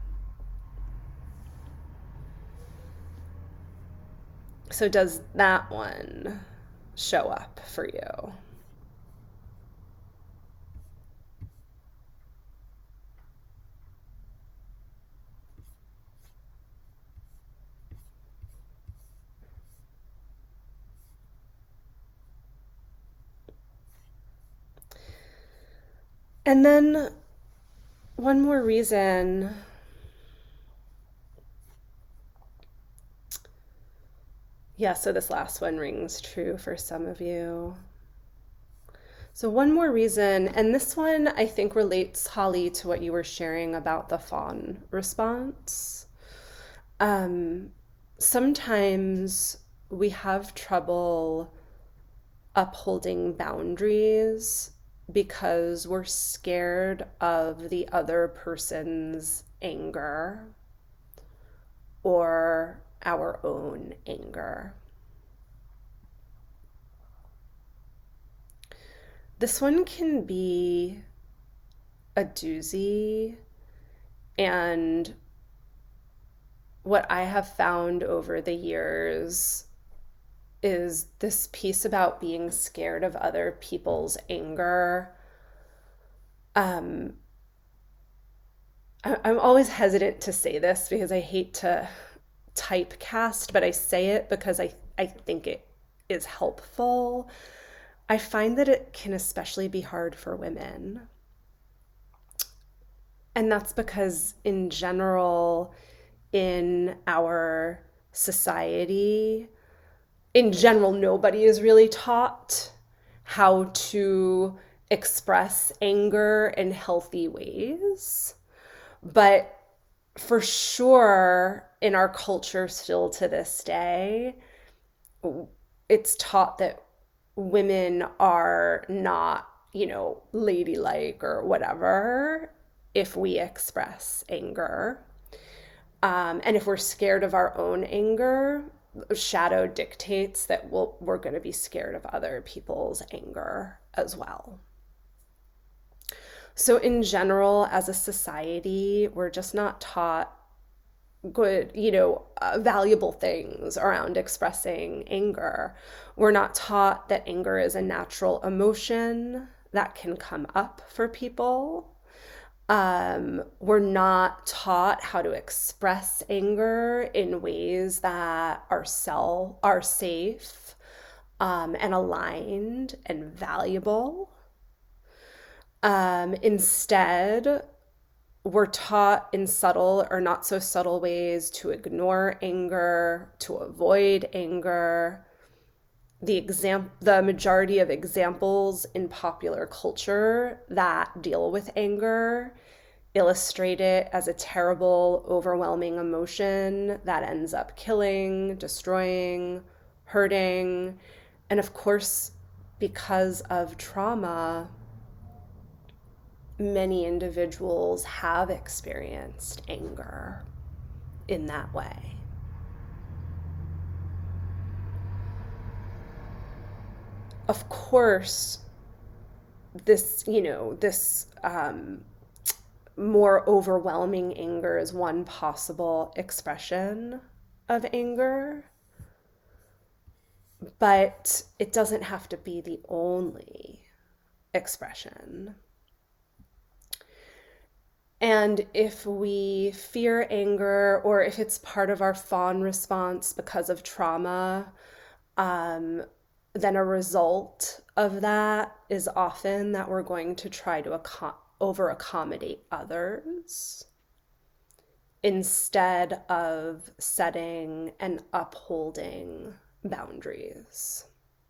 Speaker 1: So does that one show up for you? And then one more reason yeah, so this last one rings true for some of you. So one more reason, and this one I think relates, Holly, to what you were sharing about the fawn response. Um, sometimes we have trouble upholding boundaries because we're scared of the other person's anger or our own anger. This one can be a doozy, and what I have found over the years is this piece about being scared of other people's anger um, I, I'm always hesitant to say this because I hate to typecast, but I say it because I, I think it is helpful. I find that it can especially be hard for women. And that's because, in general, in our society, in general, nobody is really taught how to express anger in healthy ways. But for sure, in our culture, still to this day, it's taught that women are not, you know, ladylike or whatever if we express anger. Um, and if we're scared of our own anger, shadow dictates that we'll, we're going to be scared of other people's anger as well. So, in general, as a society, we're just not taught good, you know, uh, valuable things around expressing anger. We're not taught that anger is a natural emotion that can come up for people. Um, we're not taught how to express anger in ways that are self, are safe, um, and aligned and valuable. Um, instead, we're taught in subtle or not so subtle ways to ignore anger, to avoid anger. The exam- the majority of examples in popular culture that deal with anger illustrate it as a terrible, overwhelming emotion that ends up killing, destroying, hurting. And of course, because of trauma, many individuals have experienced anger in that way. Of course, this, you know, this um, more overwhelming anger is one possible expression of anger, but it doesn't have to be the only expression. And if we fear anger, or if it's part of our fawn response because of trauma, um, then a result of that is often that we're going to try to ac- over accommodate others instead of setting and upholding boundaries.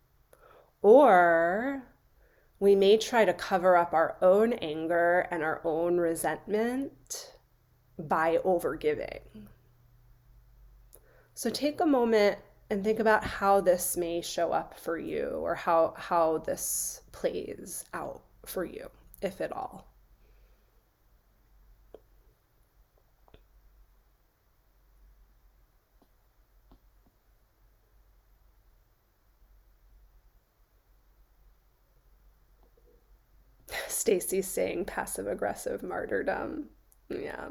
Speaker 1: Or we may try to cover up our own anger and our own resentment by overgiving. So take a moment and think about how this may show up for you, or how, how this plays out for you, if at all. Stacy's saying passive aggressive martyrdom. Yeah.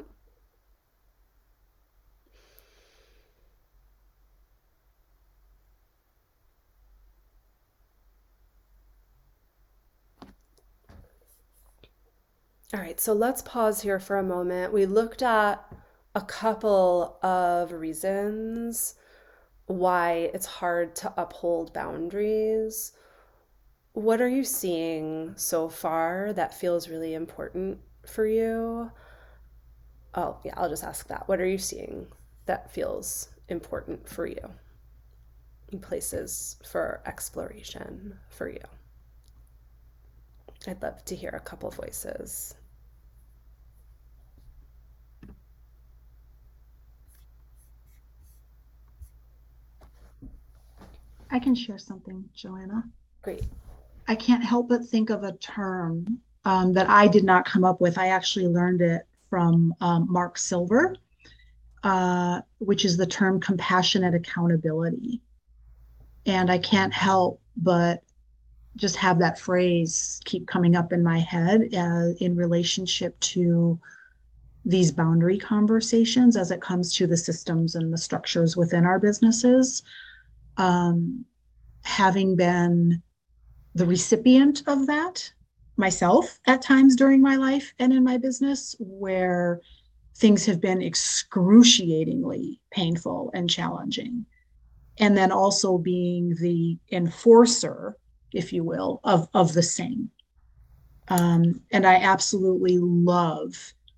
Speaker 1: All right, so let's pause here for a moment. We looked at a couple of reasons why it's hard to uphold boundaries. What are you seeing so far that feels really important for you? Oh, yeah, I'll just ask that. What are you seeing that feels important for you? Places for exploration for you. I'd love to hear a couple voices.
Speaker 4: I can share something, Joanna.
Speaker 1: Great.
Speaker 4: I can't help but think of a term um, that I did not come up with. I actually learned it from um, Mark Silver, uh, which is the term compassionate accountability. And I can't help but just have that phrase keep coming up in my head uh, in relationship to these boundary conversations as it comes to the systems and the structures within our businesses. Um, having been the recipient of that myself at times during my life and in my business, where things have been excruciatingly painful and challenging. And then also being the enforcer, if you will, of, of the same. Um, and I absolutely love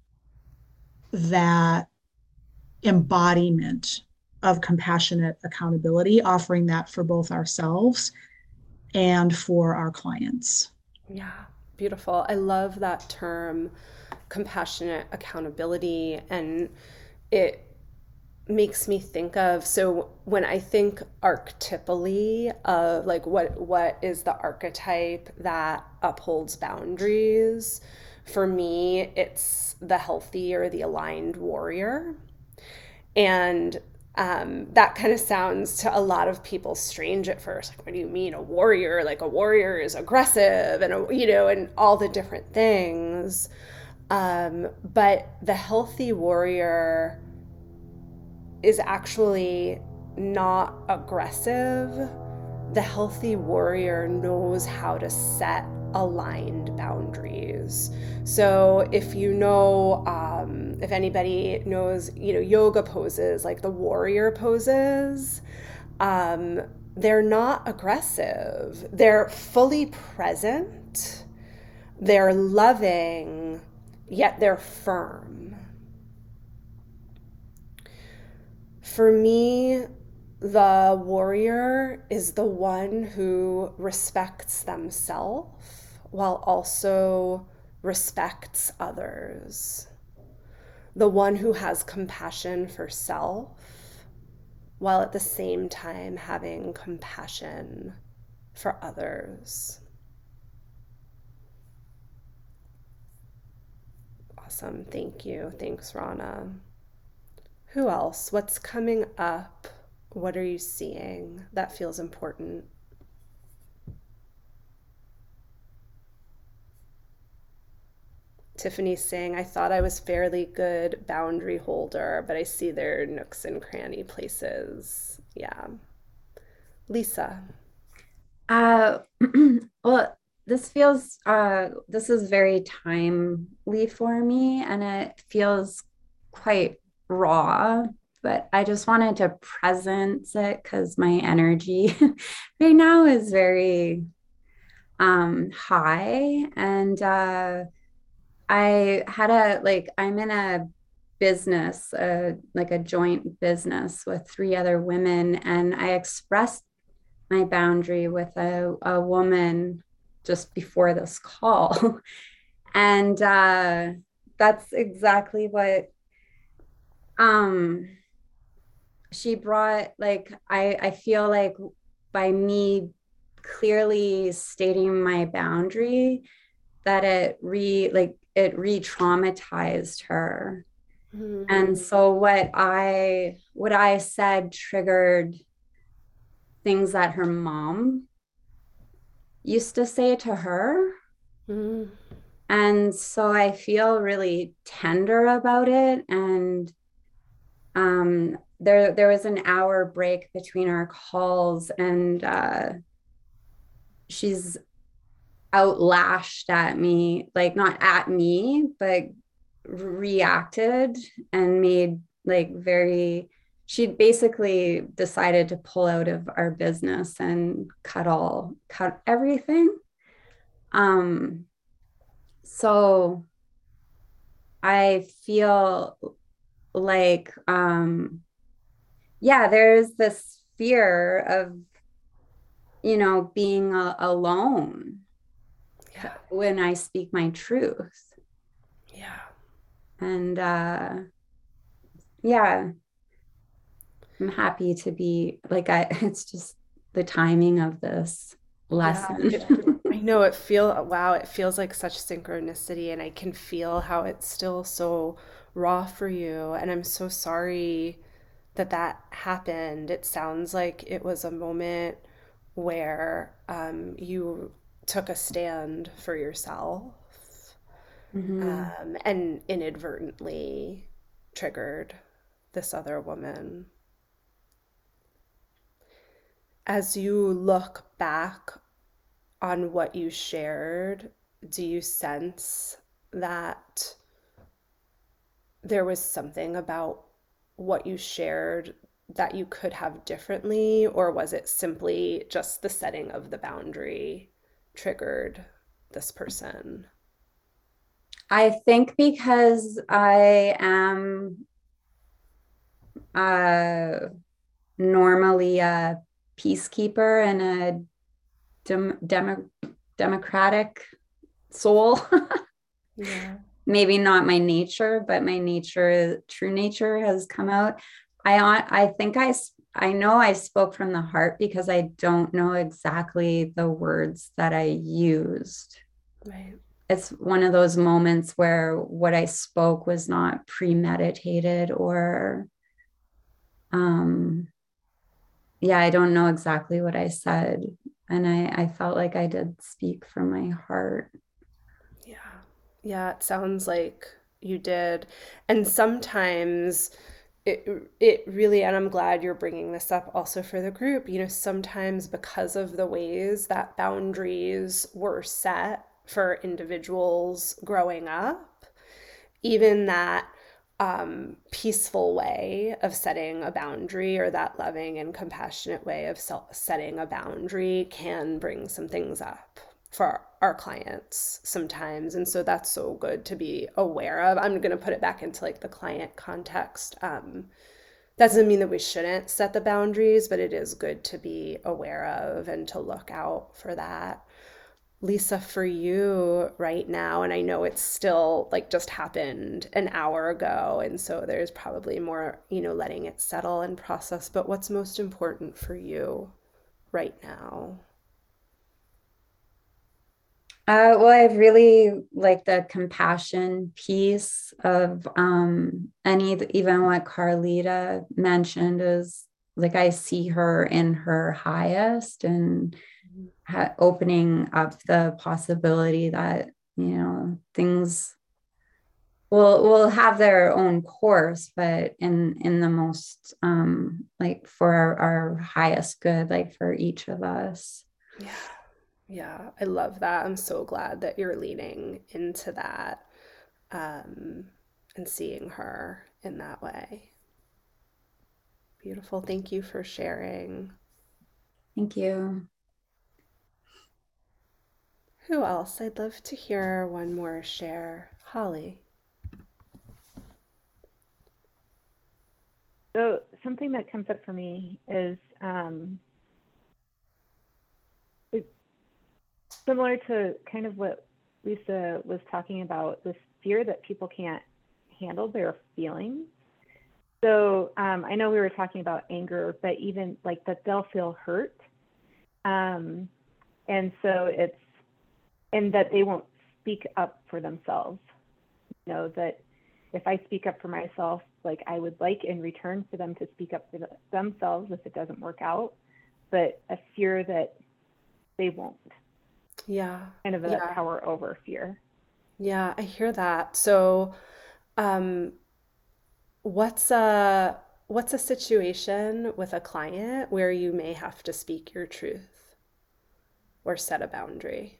Speaker 4: that embodiment of compassionate accountability, offering that for both ourselves and for our clients.
Speaker 1: Yeah, beautiful. I love that term, compassionate accountability. And it makes me think of, so when I think archetypally of like what what is the archetype that upholds boundaries, for me it's the healthy or the aligned warrior. And um, that kind of sounds to a lot of people strange at first. Like, what do you mean a warrior? Like, a warrior is aggressive and, a, you know, and all the different things. Um, but the healthy warrior is actually not aggressive. The healthy warrior knows how to set aligned boundaries. So if you know, um, if anybody knows, you know, yoga poses, like the warrior poses, um, they're not aggressive. They're fully present. They're loving, yet they're firm. For me, the warrior is the one who respects themselves while also respects others. The one who has compassion for self while at the same time having compassion for others. Awesome. Thank you. Thanks, Rana. Who else? What's coming up? What are you seeing that feels important? Tiffany's saying, I thought I was fairly good boundary holder, but I see there are nooks and cranny places. Yeah. Lisa.
Speaker 6: Uh, well, this feels, uh, this is very timely for me, and it feels quite raw, but I just wanted to presence it because my energy right now is very um, high. And uh, I had a, like, I'm in a business, uh, like a joint business with three other women, and I expressed my boundary with a, a woman just before this call. And uh, that's exactly what um, she brought. Like, I, I feel like by me clearly stating my boundary, that it re like it re-traumatized her. Mm-hmm. And so what I what I said triggered things that her mom used to say to her. Mm. And so I feel really tender about it. And um, there, there was an hour break between our calls, and uh, she's outlashed at me, like not at me, but reacted and made like very, she basically decided to pull out of our business and cut all, cut everything. Um, so I feel like, um, yeah, there's this fear of, you know, being a, alone. Yeah. When I speak my truth.
Speaker 1: Yeah.
Speaker 6: And uh, yeah, I'm happy to be like, I, it's just the timing of this lesson.
Speaker 1: Yeah, it, I know it feel wow, it feels like such synchronicity, and I can feel how it's still so raw for you. And I'm so sorry that that happened. It sounds like it was a moment where um, you took a stand for yourself. Mm-hmm. um, and inadvertently triggered this other woman. As you look back on what you shared, do you sense that there was something about what you shared that you could have differently, or was it simply just the setting of the boundary triggered this person?
Speaker 6: I think because I am uh, normally a peacekeeper and a dem- demo- democratic soul.
Speaker 1: Yeah.
Speaker 6: Maybe not my nature, but my nature, true nature has come out. I I think I I know I spoke from the heart because I don't know exactly the words that I used.
Speaker 1: Right.
Speaker 6: It's one of those moments where what I spoke was not premeditated or um yeah, I don't know exactly what I said. And I, I felt like I did speak from my heart.
Speaker 1: Yeah. Yeah, it sounds like you did. And sometimes it it really, and I'm glad you're bringing this up also for the group, you know, sometimes because of the ways that boundaries were set for individuals growing up, even that um, peaceful way of setting a boundary or that loving and compassionate way of self setting a boundary can bring some things up for our clients sometimes. And so that's so good to be aware of. I'm going to put it back into like the client context. Um, that doesn't mean that we shouldn't set the boundaries, but it is good to be aware of and to look out for that. Lisa, for you right now, and I know it's still like just happened an hour ago, and so there's probably more, you know, letting it settle and process, but what's most important for you right now?
Speaker 6: Uh, well, I really like the compassion piece of um, any, even what Carlita mentioned is like I see her in her highest and ha- opening up the possibility that, you know, things will will have their own course, but in in the most um, like for our, our highest good, like for each of us.
Speaker 1: Yeah. Yeah, I love that. I'm so glad that you're leaning into that, um, and seeing her in that way. Beautiful. Thank you for sharing.
Speaker 6: Thank you.
Speaker 1: Who else? I'd love to hear one more share. Holly.
Speaker 7: So something that comes up for me is um, it's similar to kind of what Lisa was talking about, this fear that people can't handle their feelings. So um, I know we were talking about anger, but even like that they'll feel hurt. Um, and so it's, and that they won't speak up for themselves. You know, that if I speak up for myself, like I would like in return for them to speak up for the, themselves if it doesn't work out, but a fear that they won't.
Speaker 1: Yeah.
Speaker 7: Kind of a
Speaker 1: Yeah.
Speaker 7: power over fear.
Speaker 1: Yeah, I hear that. So, um, what's a what's a situation with a client where you may have to speak your truth or set a boundary?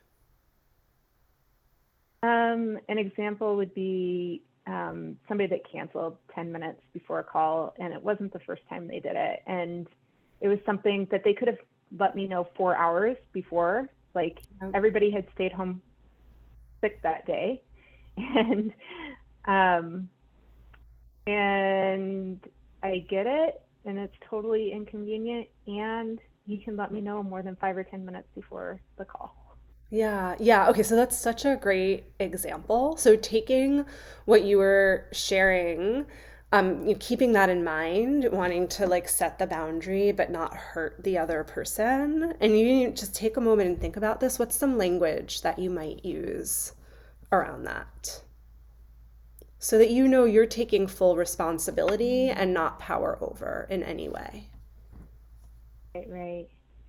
Speaker 7: Um, an example would be um, somebody that canceled ten minutes before a call, and it wasn't the first time they did it. And it was something that they could have let me know four hours before. Like everybody had stayed home sick that day. And um, and I get it, and it's totally inconvenient. And you can let me know more than five or ten minutes before the call.
Speaker 1: Yeah, yeah. Okay, so that's such a great example. So taking what you were sharing, um, you keeping that in mind, wanting to like set the boundary but not hurt the other person. And you just take a moment and think about this. What's some language that you might use around that? So that you know you're taking full responsibility and not power over in any way.
Speaker 7: Right, right.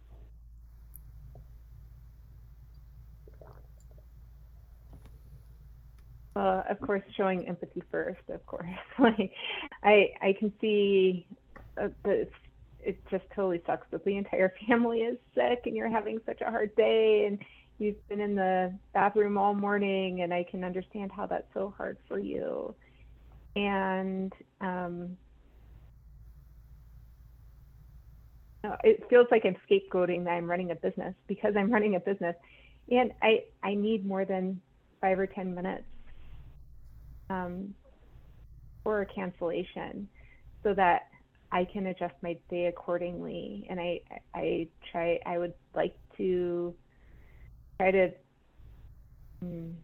Speaker 7: Uh, of course, showing empathy first, of course. Like, I I can see uh, that it's, it just totally sucks that the entire family is sick and you're having such a hard day and you've been in the bathroom all morning, and I can understand how that's so hard for you. and um, uh, it feels like I'm scapegoating that I'm running a business because I'm running a business, and I I need more than five or ten minutes um, for a cancellation, so that I can adjust my day accordingly. And I I try I would like to try to. Um,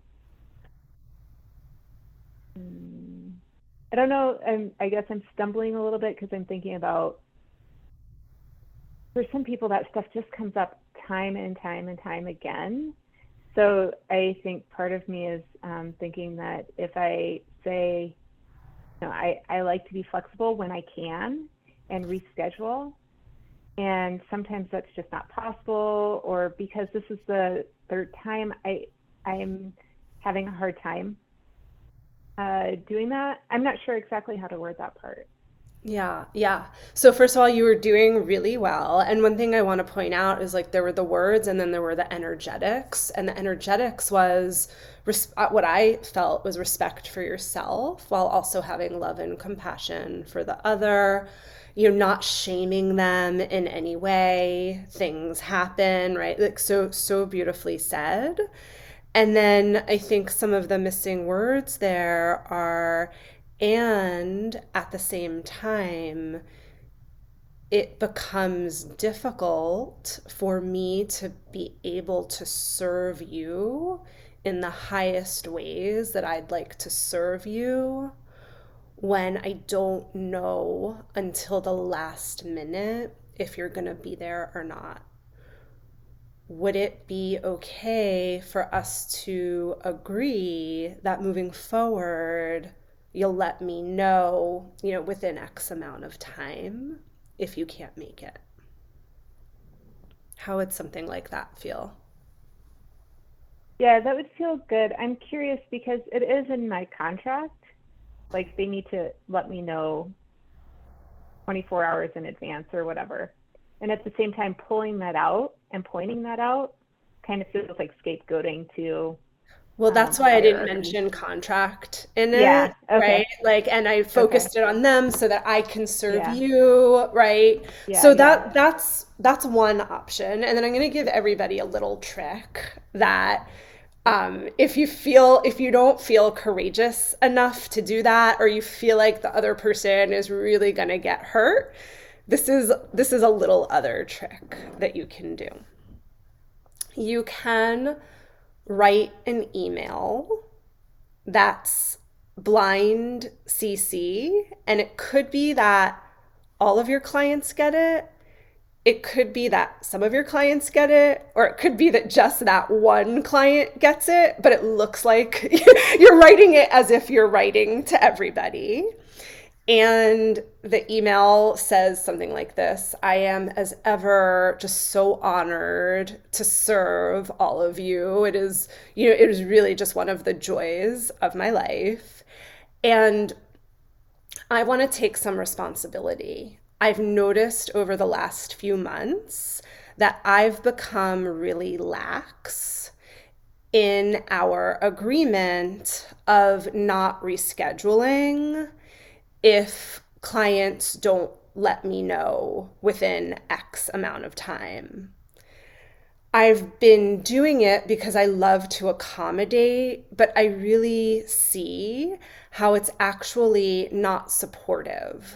Speaker 7: um, I don't know. I'm, I guess I'm stumbling a little bit because I'm thinking about, for some people, that stuff just comes up time and time and time again. So I think part of me is um, thinking that if I say, you know, I, I like to be flexible when I can and reschedule. And sometimes that's just not possible, or because this is the third time, I, I'm having a hard time uh, doing that. I'm not sure exactly how to word that part.
Speaker 1: Yeah, yeah. So first of all, you were doing really well. And one thing I want to point out is like there were the words and then there were the energetics. And the energetics was res- uh, what I felt was respect for yourself while also having love and compassion for the other. You're not shaming them in any way. Things happen, right? Like so, so beautifully said. And then I think some of the missing words there are, and at the same time, it becomes difficult for me to be able to serve you in the highest ways that I'd like to serve you when I don't know until the last minute if you're going to be there or not. Would it be okay for us to agree that moving forward, you'll let me know, you know, within X amount of time if you can't make it? How would something like that feel?
Speaker 7: Yeah, that would feel good. I'm curious because it is in my contract. Like they need to let me know twenty-four hours in advance or whatever. And at the same time, pulling that out and pointing that out kind of feels like scapegoating to
Speaker 1: Well, that's
Speaker 7: um,
Speaker 1: why I didn't
Speaker 7: hierarchy.
Speaker 1: mention contract in
Speaker 7: Yeah.
Speaker 1: it, right?
Speaker 7: Okay.
Speaker 1: Like, and I
Speaker 7: Okay.
Speaker 1: focused it on them so that I can serve
Speaker 7: Yeah.
Speaker 1: you, right?
Speaker 7: Yeah.
Speaker 1: So
Speaker 7: Yeah.
Speaker 1: that that's that's one option. And then I'm going to give everybody a little trick that um, if you feel if you don't feel courageous enough to do that, or you feel like the other person is really going to get hurt, this is this is a little other trick that you can do. You can write an email that's blind C C, and it could be that all of your clients get it. It could be that some of your clients get it, or it could be that just that one client gets it, but it looks like you're writing it as if you're writing to everybody. And the email says something like this: I am as ever just so honored to serve all of you. It is, you know, it is really just one of the joys of my life. And I want to take some responsibility. I've noticed over the last few months that I've become really lax in our agreement of not rescheduling if clients don't let me know within X amount of time. I've been doing it because I love to accommodate, but I really see how it's actually not supportive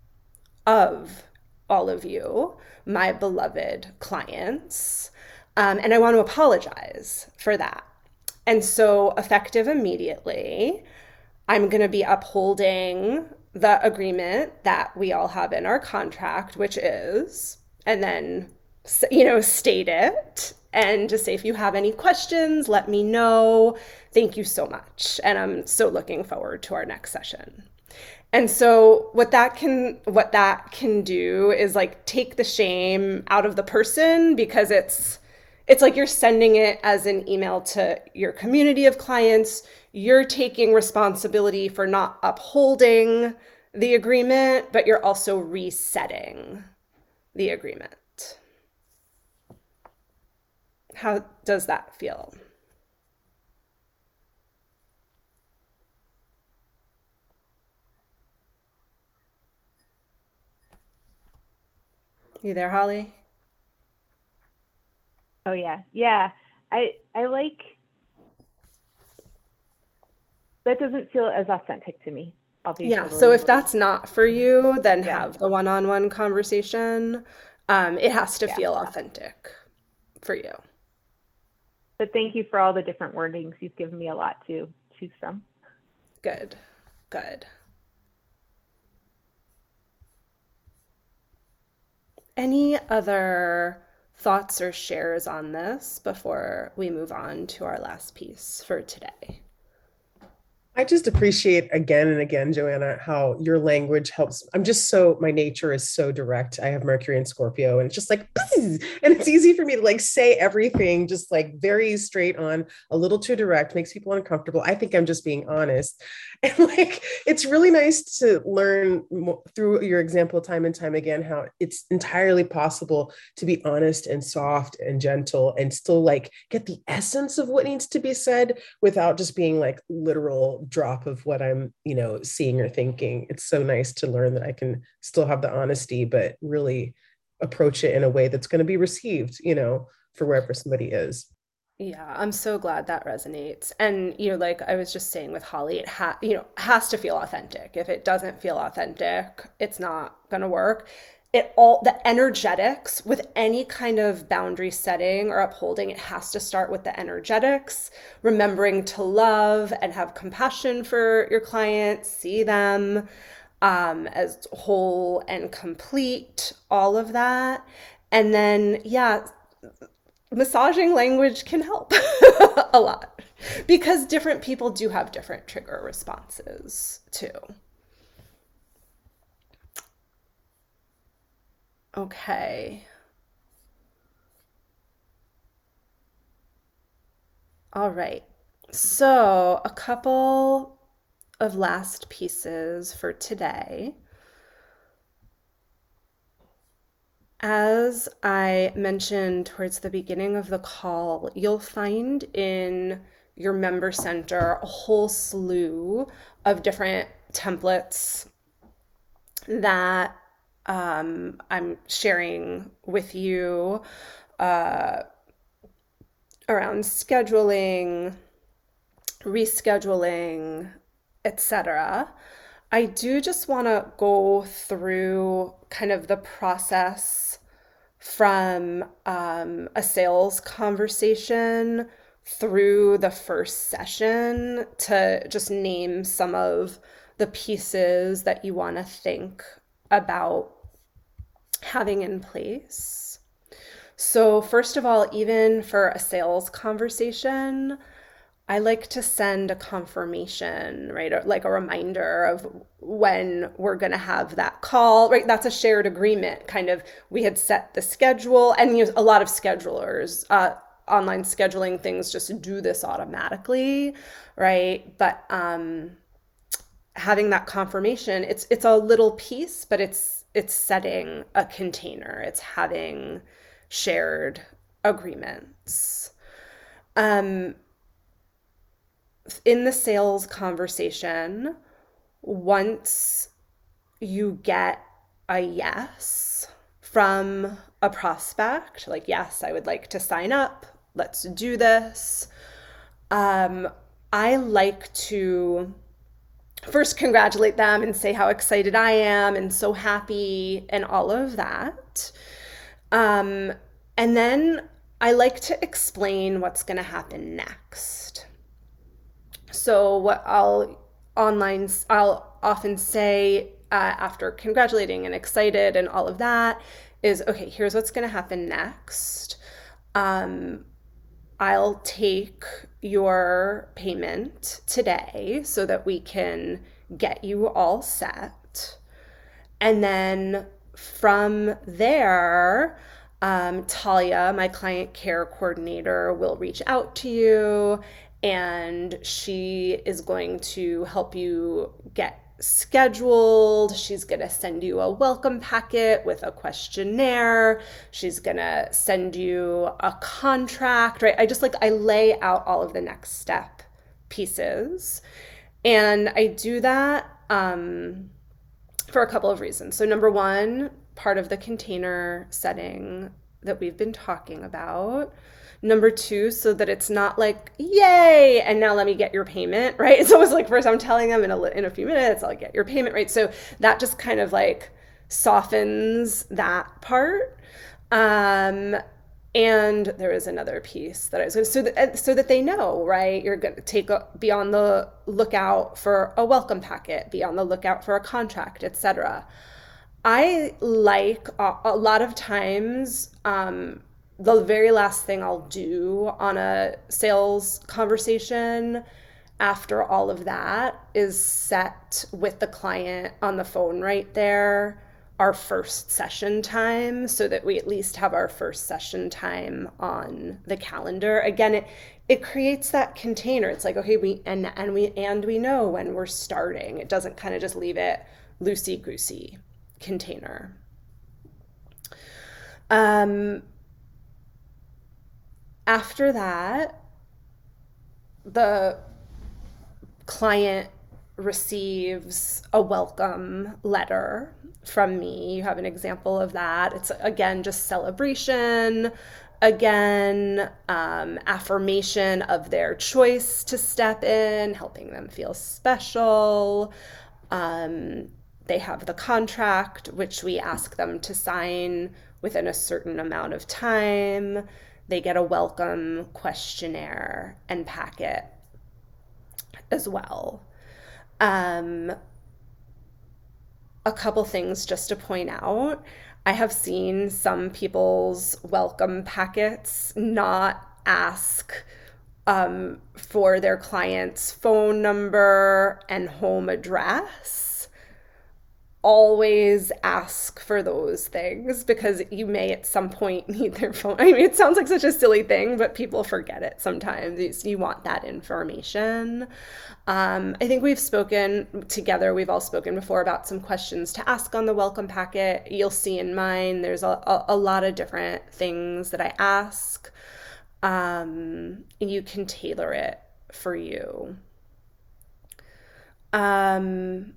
Speaker 1: of all of you, my beloved clients. Um, and I want to apologize for that. And so, effective immediately, I'm going to be upholding the agreement that we all have in our contract, which is, and then, you know, state it and just say, if you have any questions, let me know. Thank you so much. And I'm so looking forward to our next session. And so what that can what that can do is like take the shame out of the person, because it's it's like you're sending it as an email to your community of clients. You're taking responsibility for not upholding the agreement, but you're also resetting the agreement. How does that feel? You there, Holly?
Speaker 7: Oh yeah, yeah. I I like that. Doesn't feel as authentic to me. I'll be
Speaker 1: Yeah,
Speaker 7: totally
Speaker 1: so if
Speaker 7: honest.
Speaker 1: that's not for you, then
Speaker 7: Yeah,
Speaker 1: have the one-on-one conversation. Um, it has to
Speaker 7: yeah.
Speaker 1: feel authentic for you.
Speaker 7: But thank you for all the different wordings. You've given me a lot to choose from.
Speaker 1: Good, good. Any other thoughts or shares on this before we move on to our last piece for today?
Speaker 5: I just appreciate again and again, Joanna, how your language helps. I'm just so, my nature is so direct. I have Mercury and Scorpio, and it's just like, and it's easy for me to like say everything just like very straight on, a little too direct, makes people uncomfortable. I think I'm just being honest. And like, it's really nice to learn through your example time and time again how it's entirely possible to be honest and soft and gentle and still like get the essence of what needs to be said without just being like literal drop of what I'm, you know, seeing or thinking. It's so nice to learn that I can still have the honesty, but really approach it in a way that's going to be received, you know, for wherever somebody is.
Speaker 1: Yeah, I'm so glad that resonates. And, you know, like I was just saying with Holly, it ha you know, has to feel authentic. If it doesn't feel authentic, it's not gonna work. It all the energetics with any kind of boundary setting or upholding, it has to start with the energetics, remembering to love and have compassion for your clients, see them um, as whole and complete, all of that. And then, yeah, massaging language can help a lot because different people do have different trigger responses too. Okay. All right. So, a couple of last pieces for today. As I mentioned towards the beginning of the call, you'll find in your member center a whole slew of different templates that um, I'm sharing with you uh, around scheduling, rescheduling, et cetera. I do just want to go through kind of the process from um, a sales conversation through the first session to just name some of the pieces that you want to think about having in place. So, first of all, even for a sales conversation, I like to send a confirmation, right? Like a reminder of when we're going to have that call, right? That's a shared agreement. Kind of, we had set the schedule, and you know, a lot of schedulers, uh, online scheduling things just do this automatically, right? But um, having that confirmation, it's it's a little piece, but it's it's setting a container. It's having shared agreements. Um, in the sales conversation, once you get a yes from a prospect, like, yes, I would like to sign up, let's do this, um, I like to first congratulate them and say how excited I am and so happy and all of that. Um, and then I like to explain what's going to happen next. So what I'll online, I'll often say uh, after congratulating and excited and all of that is, okay, here's what's going to happen next. Um, I'll take your payment today so that we can get you all set. And then from there, um, Talia, my client care coordinator, will reach out to you and she is going to help you get scheduled. She's going to send you a welcome packet with a questionnaire. She's going to send you a contract, right? I just like, I lay out all of the next step pieces. And I do that um, for a couple of reasons. So, number one, part of the container setting that we've been talking about. Number two, so that it's not like, yay, and now let me get your payment, right? It's almost like first I'm telling them in a, in a few minutes, I'll get your payment, right? So that just kind of like softens that part. Um, and there is another piece that I was going to, so that, so that they know, right? You're going to take a, be on the lookout for a welcome packet, be on the lookout for a contract, et cetera. I like a, a lot of times, um, the very last thing I'll do on a sales conversation after all of that is set with the client on the phone right there our first session time, so that we at least have our first session time on the calendar. Again, it it creates that container. It's like, okay, we and and we and we know when we're starting. It doesn't kind of just leave it loosey-goosey container. Um, after that, the client receives a welcome letter from me. You have an example of that. It's again just celebration, again um, affirmation of their choice to step in, helping them feel special. Um, they have the contract, which we ask them to sign within a certain amount of time. They get a welcome questionnaire and packet as well. Um, a couple things just to point out. I have seen some people's welcome packets not ask um, for their client's phone number and home address. Always ask for those things, because you may at some point need their phone. I mean, it sounds like such a silly thing, but people forget it sometimes. You want that information. Um, I think we've spoken together, we've all spoken before about some questions to ask on the welcome packet. You'll see in mine, there's a, a, a lot of different things that I ask. Um, you can tailor it for you. Um,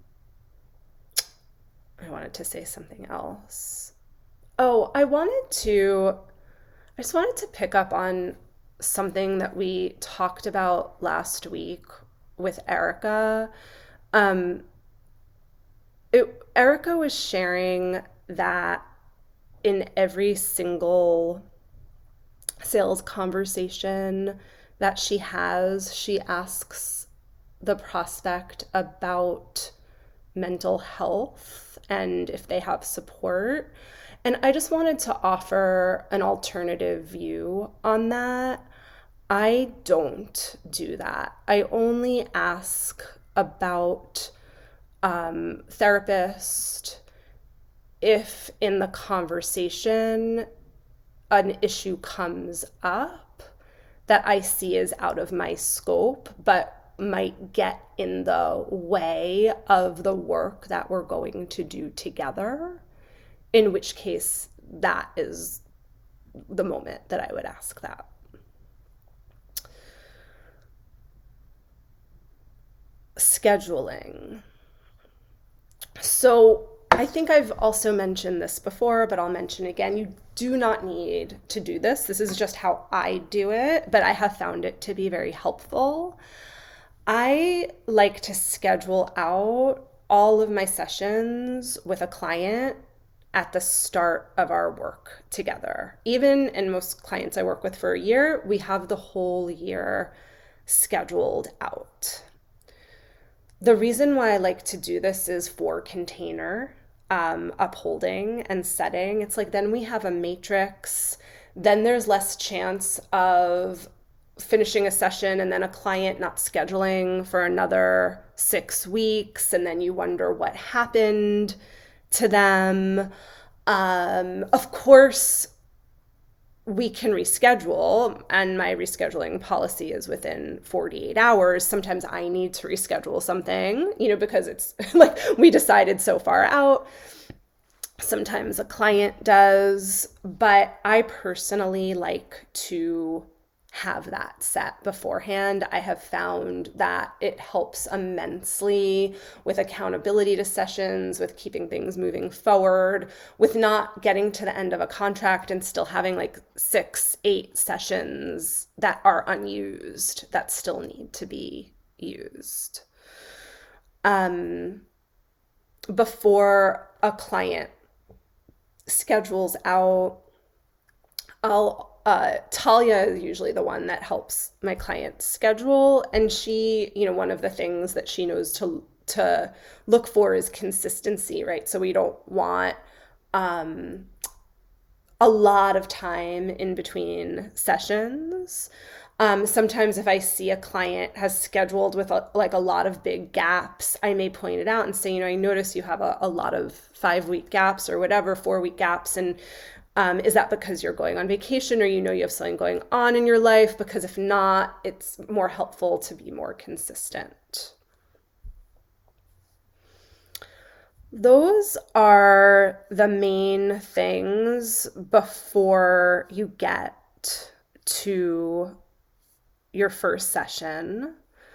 Speaker 1: I wanted to say something else. Oh, I wanted to, I just wanted to pick up on something that we talked about last week with Erica. Um, it, Erica was sharing that in every single sales conversation that she has, she asks the prospect about mental health and if they have support. And I just wanted to offer an alternative view on that. I don't do that. I only ask about um, therapist if in the conversation an issue comes up that I see is out of my scope, but might get in the way of the work that we're going to do together, in which case that is the moment that I would ask that. Scheduling. So I think I've also mentioned this before, but I'll mention again, you do not need to do this. This is just how I do it, but I have found it to be very helpful. I like to schedule out all of my sessions with a client at the start of our work together. Even in most clients I work with for a year, we have the whole year scheduled out. The reason why I like to do this is for container um, upholding and setting. It's like then we have a matrix, then there's less chance of finishing a session and then a client not scheduling for another six weeks, and then you wonder what happened to them. Um, of course, we can reschedule, and my rescheduling policy is within forty-eight hours. Sometimes I need to reschedule something, you know, because it's like we decided so far out. Sometimes a client does, but I personally like to have that set beforehand. I have found that it helps immensely with accountability to sessions, with keeping things moving forward, with not getting to the end of a contract and still having like six, eight sessions that are unused that still need to be used. Um, before a client schedules out, I'll uh, Talia is usually the one that helps my clients schedule, and she, you know, one of the things that she knows to to look for is consistency, right? So we don't want um, a lot of time in between sessions. Um, sometimes if I see a client has scheduled with a, like a lot of big gaps, I may point it out and say, you know, I notice you have a, a lot of five week gaps or whatever, four week gaps. And um, is that because you're going on vacation or you know you have something going on in your life? Because if not, it's more helpful to be more consistent. Those are the main things before you get to your first session.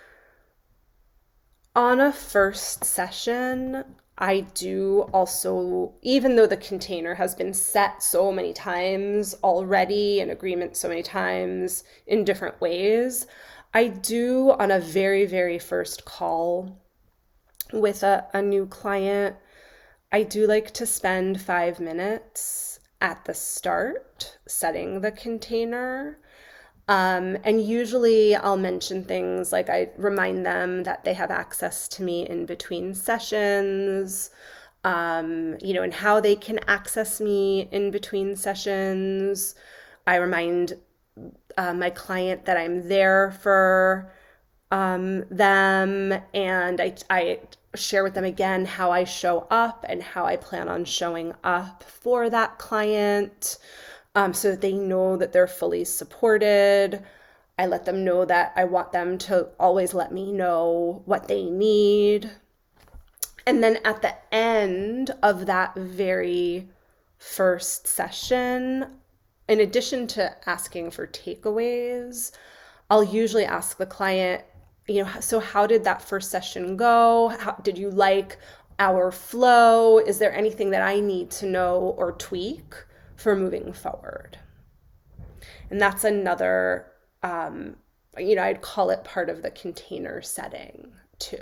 Speaker 1: On a first session, I do also, even though the container has been set so many times already, in agreement so many times in different ways, I do on a very, very first call with a, a new client, I do like to spend five minutes at the start setting the container. Um, and usually I'll mention things like I remind them that they have access to me in between sessions, um, you know, and how they can access me in between sessions. I remind uh, my client that I'm there for um, them, and I, I share with them again how I show up and how I plan on showing up for that client. Um, so that they know that they're fully supported. I let them know that I want them to always let me know what they need. And then at the end of that very first session, in addition to asking for takeaways, I'll usually ask the client, you know, so how did that first session go? How, did you like our flow? Is there anything that I need to know or tweak for moving forward? And that's another, um, you know, I'd call it part of the container setting too.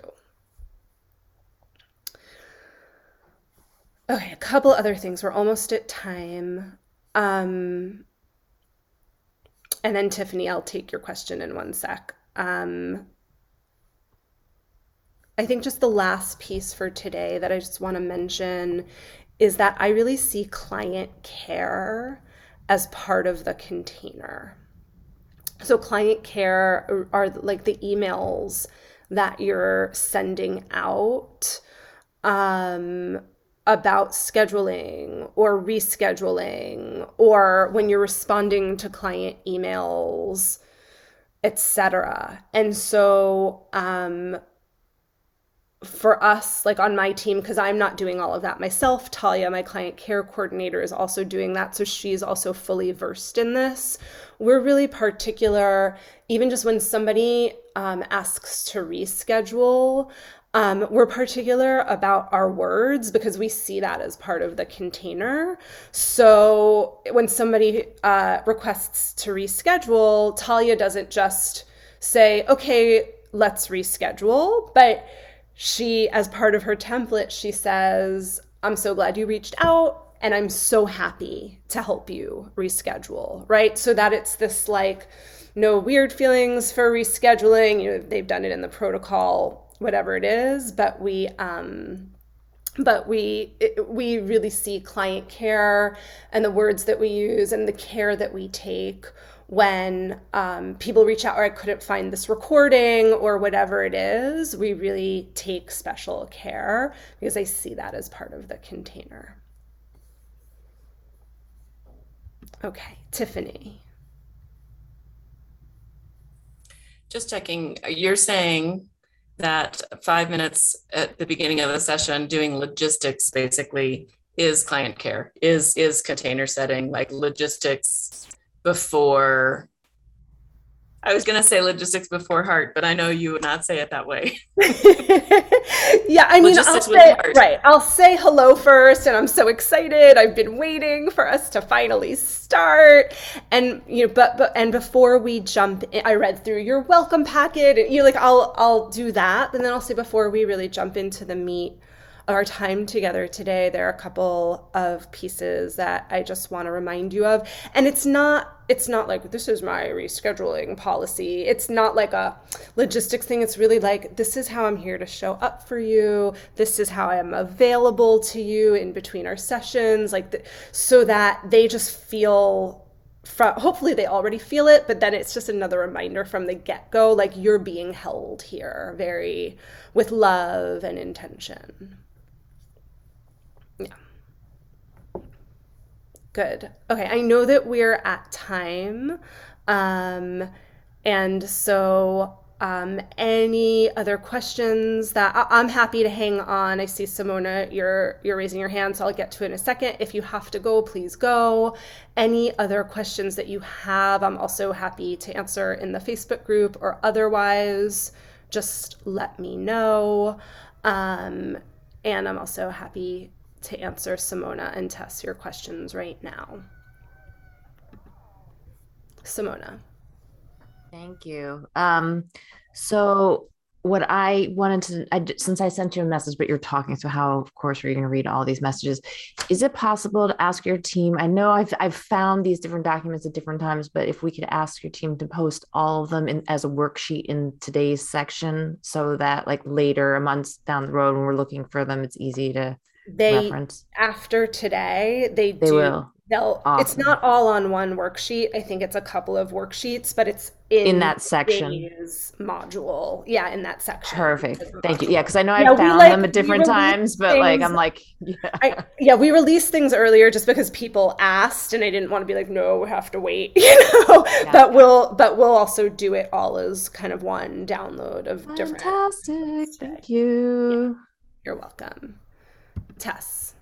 Speaker 1: Okay, a couple other things. We're almost at time. Um, and then Tiffany, I'll take your question in one sec. Um, I think just the last piece for today that I just want to mention is that I really see client care as part of the container. So client care are, are like the emails that you're sending out um, about scheduling or rescheduling, or when you're responding to client emails, et cetera. And so um, for us, like on my team, because I'm not doing all of that myself, Talia, my client care coordinator, is also doing that. So she's also fully versed in this. We're really particular, even just when somebody um, asks to reschedule, um, we're particular about our words because we see that as part of the container. So when somebody uh, requests to reschedule, Talia doesn't just say, okay, let's reschedule, but she, as part of her template, she says, I'm so glad you reached out and I'm so happy to help you reschedule, right? So that it's this like, no weird feelings for rescheduling, you know, they've done it in the protocol, whatever it is, but we, um, but we, it, we really see client care and the words that we use and the care that we take when um, people reach out, or I couldn't find this recording or whatever it is. We really take special care because I see that as part of the container. Okay, Tiffany.
Speaker 8: Just checking, you're saying that five minutes at the beginning of a session doing logistics basically is client care, is is container setting, like logistics before I was going to say logistics before heart, but I know you would not say it that way.
Speaker 1: Yeah, I mean, I'll
Speaker 8: Logistics with
Speaker 1: say,
Speaker 8: heart.
Speaker 1: right. I'll say hello first, and I'm so excited. I've been waiting for us to finally start. And you know, but but and before we jump in, I read through your welcome packet. And, you know, like I'll I'll do that, and then I'll say before we really jump into the meat of our time together today, there are a couple of pieces that I just want to remind you of. And it's not it's not like this is my rescheduling policy. It's not like a logistics thing. It's really like this is how I'm here to show up for you. This is how I am available to you in between our sessions, like the, so that they just feel from, hopefully they already feel it, but then it's just another reminder from the get-go, like you're being held here very with love and intention. Good. Okay, I know that we're at time. Um, and so um, any other questions that I- I'm happy to hang on. I see Simona, you're you're raising your hand, so I'll get to it in a second. If you have to go, please go. Any other questions that you have, I'm also happy to answer in the Facebook group or otherwise, just let me know. Um, and I'm also happy to answer Simona and Tess your questions right now. Simona.
Speaker 3: Thank you. Um, so what I wanted to, I, since I sent you a message, but you're talking, so how, of course, we're going to read all these messages. Is it possible to ask your team? I know I've I've found these different documents at different times, but if we could ask your team to post all of them in as a worksheet in today's section, so that like later, a month down the road, when we're looking for them, it's easy to
Speaker 1: They
Speaker 3: reference.
Speaker 1: After today, they,
Speaker 3: They
Speaker 1: do.
Speaker 3: will.
Speaker 1: They'll. It's
Speaker 3: Awesome.
Speaker 1: not all on one worksheet. I think it's a couple of worksheets, but it's in,
Speaker 3: In that section.
Speaker 1: today's module. Yeah, in that section.
Speaker 3: Perfect.
Speaker 1: It's a
Speaker 3: Thank you.
Speaker 1: module.
Speaker 3: Yeah, because I know
Speaker 1: Yeah,
Speaker 3: I've
Speaker 1: we,
Speaker 3: found
Speaker 1: like,
Speaker 3: them at
Speaker 1: we
Speaker 3: different
Speaker 1: release
Speaker 3: times, but like
Speaker 1: things-
Speaker 3: I'm like, yeah.
Speaker 1: I, yeah, we released things earlier just because people asked, and I didn't want to be like, no, we have to wait, you know.
Speaker 3: Yeah.
Speaker 1: But we'll, but we'll also do it all as kind of one download of different.
Speaker 3: Fantastic. Thank you.
Speaker 1: You're welcome, Tess.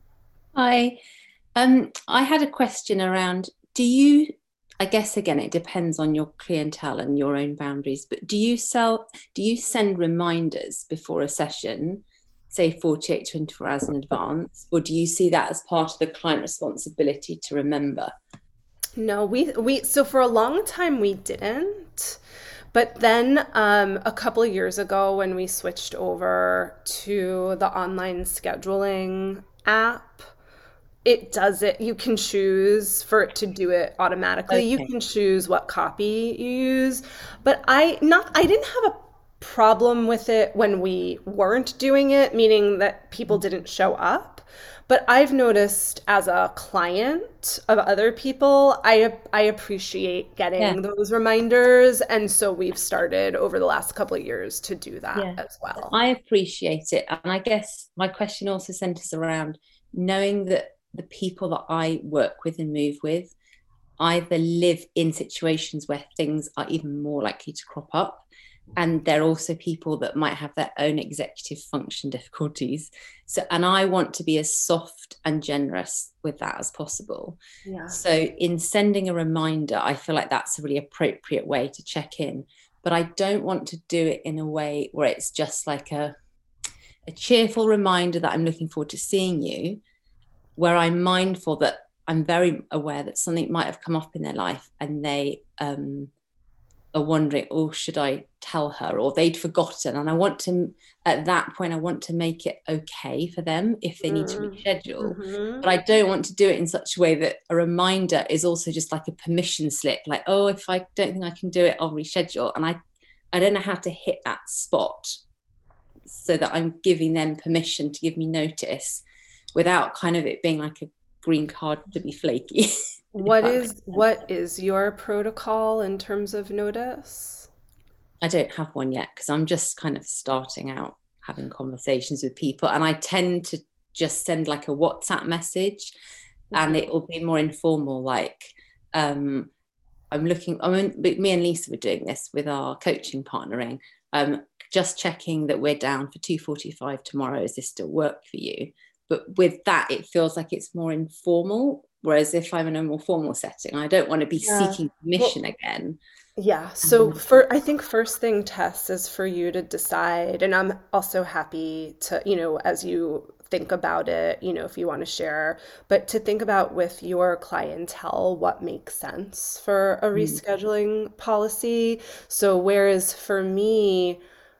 Speaker 9: Hi. Um, I had a question around, do you, I guess again, it depends on your clientele and your own boundaries, but do you sell, do you send reminders before a session, say forty-eight, twenty-four hours in advance, or do you see that as part of the client responsibility to remember?
Speaker 1: No, we we so for a long time we didn't. But then um, a couple of years ago when we switched over to the online scheduling app, it does it. You can choose for it to do it automatically. You
Speaker 9: Okay.
Speaker 1: can choose what copy you use. But I not I didn't have a problem with it when we weren't doing it, meaning that people didn't show up. But I've noticed as a client of other people, I I appreciate getting
Speaker 9: Yeah.
Speaker 1: those reminders, and so we've started over the last couple of years to do that
Speaker 9: Yeah.
Speaker 1: as well.
Speaker 9: I appreciate it. And I guess my question also centers around knowing that the people that I work with and move with either live in situations where things are even more likely to crop up. And they're also people that might have their own executive function difficulties. So, and I want to be as soft and generous with that as possible.
Speaker 1: Yeah.
Speaker 9: So in sending a reminder, I feel like that's a really appropriate way to check in. But I don't want to do it in a way where it's just like a, a cheerful reminder that I'm looking forward to seeing you, where I'm mindful that I'm very aware that something might have come up in their life and they um, are wondering, oh, should I tell her? Or they'd forgotten. And I want to, at that point, I want to make it okay for them if they need to reschedule.
Speaker 1: Mhm.
Speaker 9: But I don't want to do it in such a way that a reminder is also just like a permission slip, like, oh, if I don't think I can do it, I'll reschedule. And I, I don't know how to hit that spot so that I'm giving them permission to give me notice without kind of it being like a green card to be flaky.
Speaker 1: What is what is your protocol in terms of notice?
Speaker 9: I don't have one yet because I'm just kind of starting out having conversations with people, and I tend to just send like a WhatsApp message, and it will be more informal, like um I'm looking, I mean, me and Lisa were doing this with our coaching partnering, um just checking that we're down for two forty-five tomorrow. Is this still work for you? But with that, it feels like it's more informal. Whereas if I'm in a more formal setting, I don't want to be
Speaker 1: Yeah.
Speaker 9: seeking permission again.
Speaker 1: Yeah. So for I think first thing, Tess, is for you to decide, and I'm also happy to, you know, as you think about it, you know, if you want to share, but to think about with your clientele what makes sense for a
Speaker 9: Mm.
Speaker 1: rescheduling policy. So whereas for me,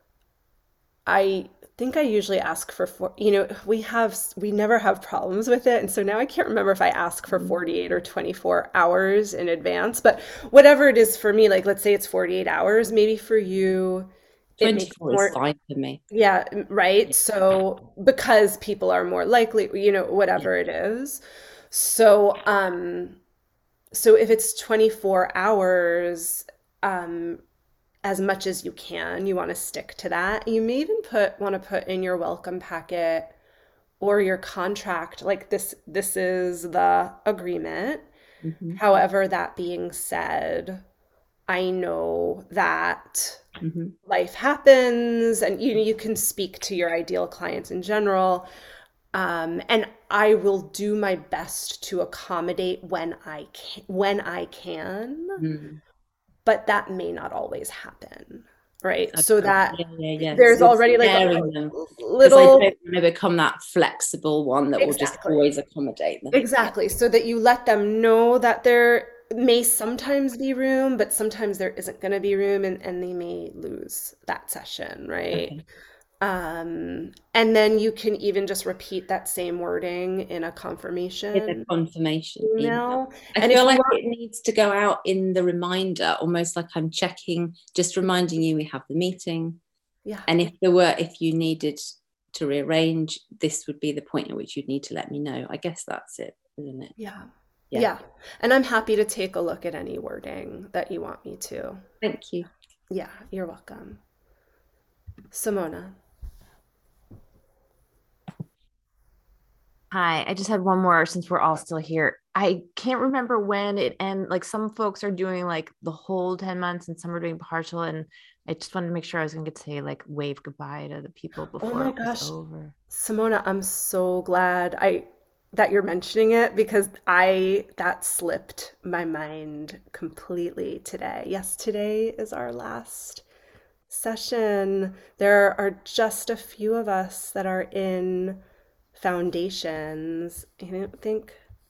Speaker 1: I think I usually ask for four, you know, we have, we never have problems with it. And so now I can't remember if I ask for forty-eight or twenty-four hours in advance, but whatever it is for me, like let's say it's forty-eight hours, maybe for you, it makes
Speaker 9: twenty-four is
Speaker 1: more,
Speaker 9: fine for me.
Speaker 1: yeah, right.
Speaker 9: Yeah.
Speaker 1: So because people are more likely, you know,
Speaker 9: Yeah.
Speaker 1: whatever it is. So, um, so if it's twenty-four hours, um, as much as you can, you want to stick to that. You may even put want to put in your welcome packet or your contract, like this this is the agreement.
Speaker 9: Mhm.
Speaker 1: However, that being said, I know that
Speaker 9: Mhm.
Speaker 1: life happens and you you can speak to your ideal clients in general. Um, and I will do my best to accommodate when I can, when I can,
Speaker 9: Mm.
Speaker 1: but that may not always happen, right? So
Speaker 9: Okay.
Speaker 1: that
Speaker 9: Yeah, yeah, yeah.
Speaker 1: there's
Speaker 9: So
Speaker 1: already like a
Speaker 9: sparing them because I
Speaker 1: little,
Speaker 9: don't want to become that flexible one that will just
Speaker 1: exactly,
Speaker 9: always accommodate them. Yeah.
Speaker 1: exactly, so that you let them know that there may sometimes be room, but sometimes there isn't going to be room, and, and they may lose that session, right?
Speaker 9: Okay.
Speaker 1: Um, and then you can even just repeat that same wording in a
Speaker 9: With a
Speaker 1: confirmation
Speaker 9: confirmation email.
Speaker 1: email.
Speaker 9: I
Speaker 1: And if
Speaker 9: feel
Speaker 1: you
Speaker 9: like
Speaker 1: want,
Speaker 9: it needs to go out in the reminder, almost like I'm checking, just reminding you we have the meeting.
Speaker 1: yeah,
Speaker 9: And if there were, if you needed to rearrange, this would be the point at which you'd need to let me know. I guess that's it, isn't it?
Speaker 1: yeah,
Speaker 9: Yeah.
Speaker 1: yeah. And I'm happy to take a look at any wording that you want me to.
Speaker 9: Thank you.
Speaker 1: Yeah, you're welcome. Simona.
Speaker 3: Hi, I just had one more since we're all still here. I can't remember when it end. Like some folks are doing like the whole ten months and some are doing partial. And I just wanted to make sure I was going to get to say like wave goodbye to the people
Speaker 1: Oh
Speaker 3: before
Speaker 1: my
Speaker 3: it was
Speaker 1: gosh,
Speaker 3: over.
Speaker 1: Simona, I'm so glad I that you're mentioning it because I that slipped my mind completely today. Yes, today is our last session. There are just a few of us that are in foundations. I don't think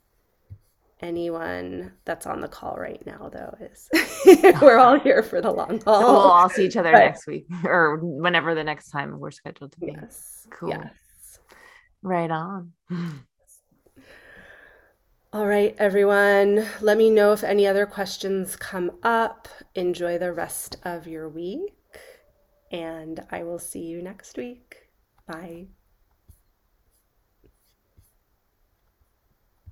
Speaker 1: anyone that's on the call right now, though, is. We're all here for the long
Speaker 3: So we'll
Speaker 1: haul.
Speaker 3: all see each other
Speaker 1: But
Speaker 3: next week or whenever the next time we're scheduled to be.
Speaker 1: yes,
Speaker 3: Cool.
Speaker 1: yes.
Speaker 3: Right on.
Speaker 1: All right, everyone. Let me know if any other questions come up. Enjoy the rest of your week, and I will see you next week. Bye.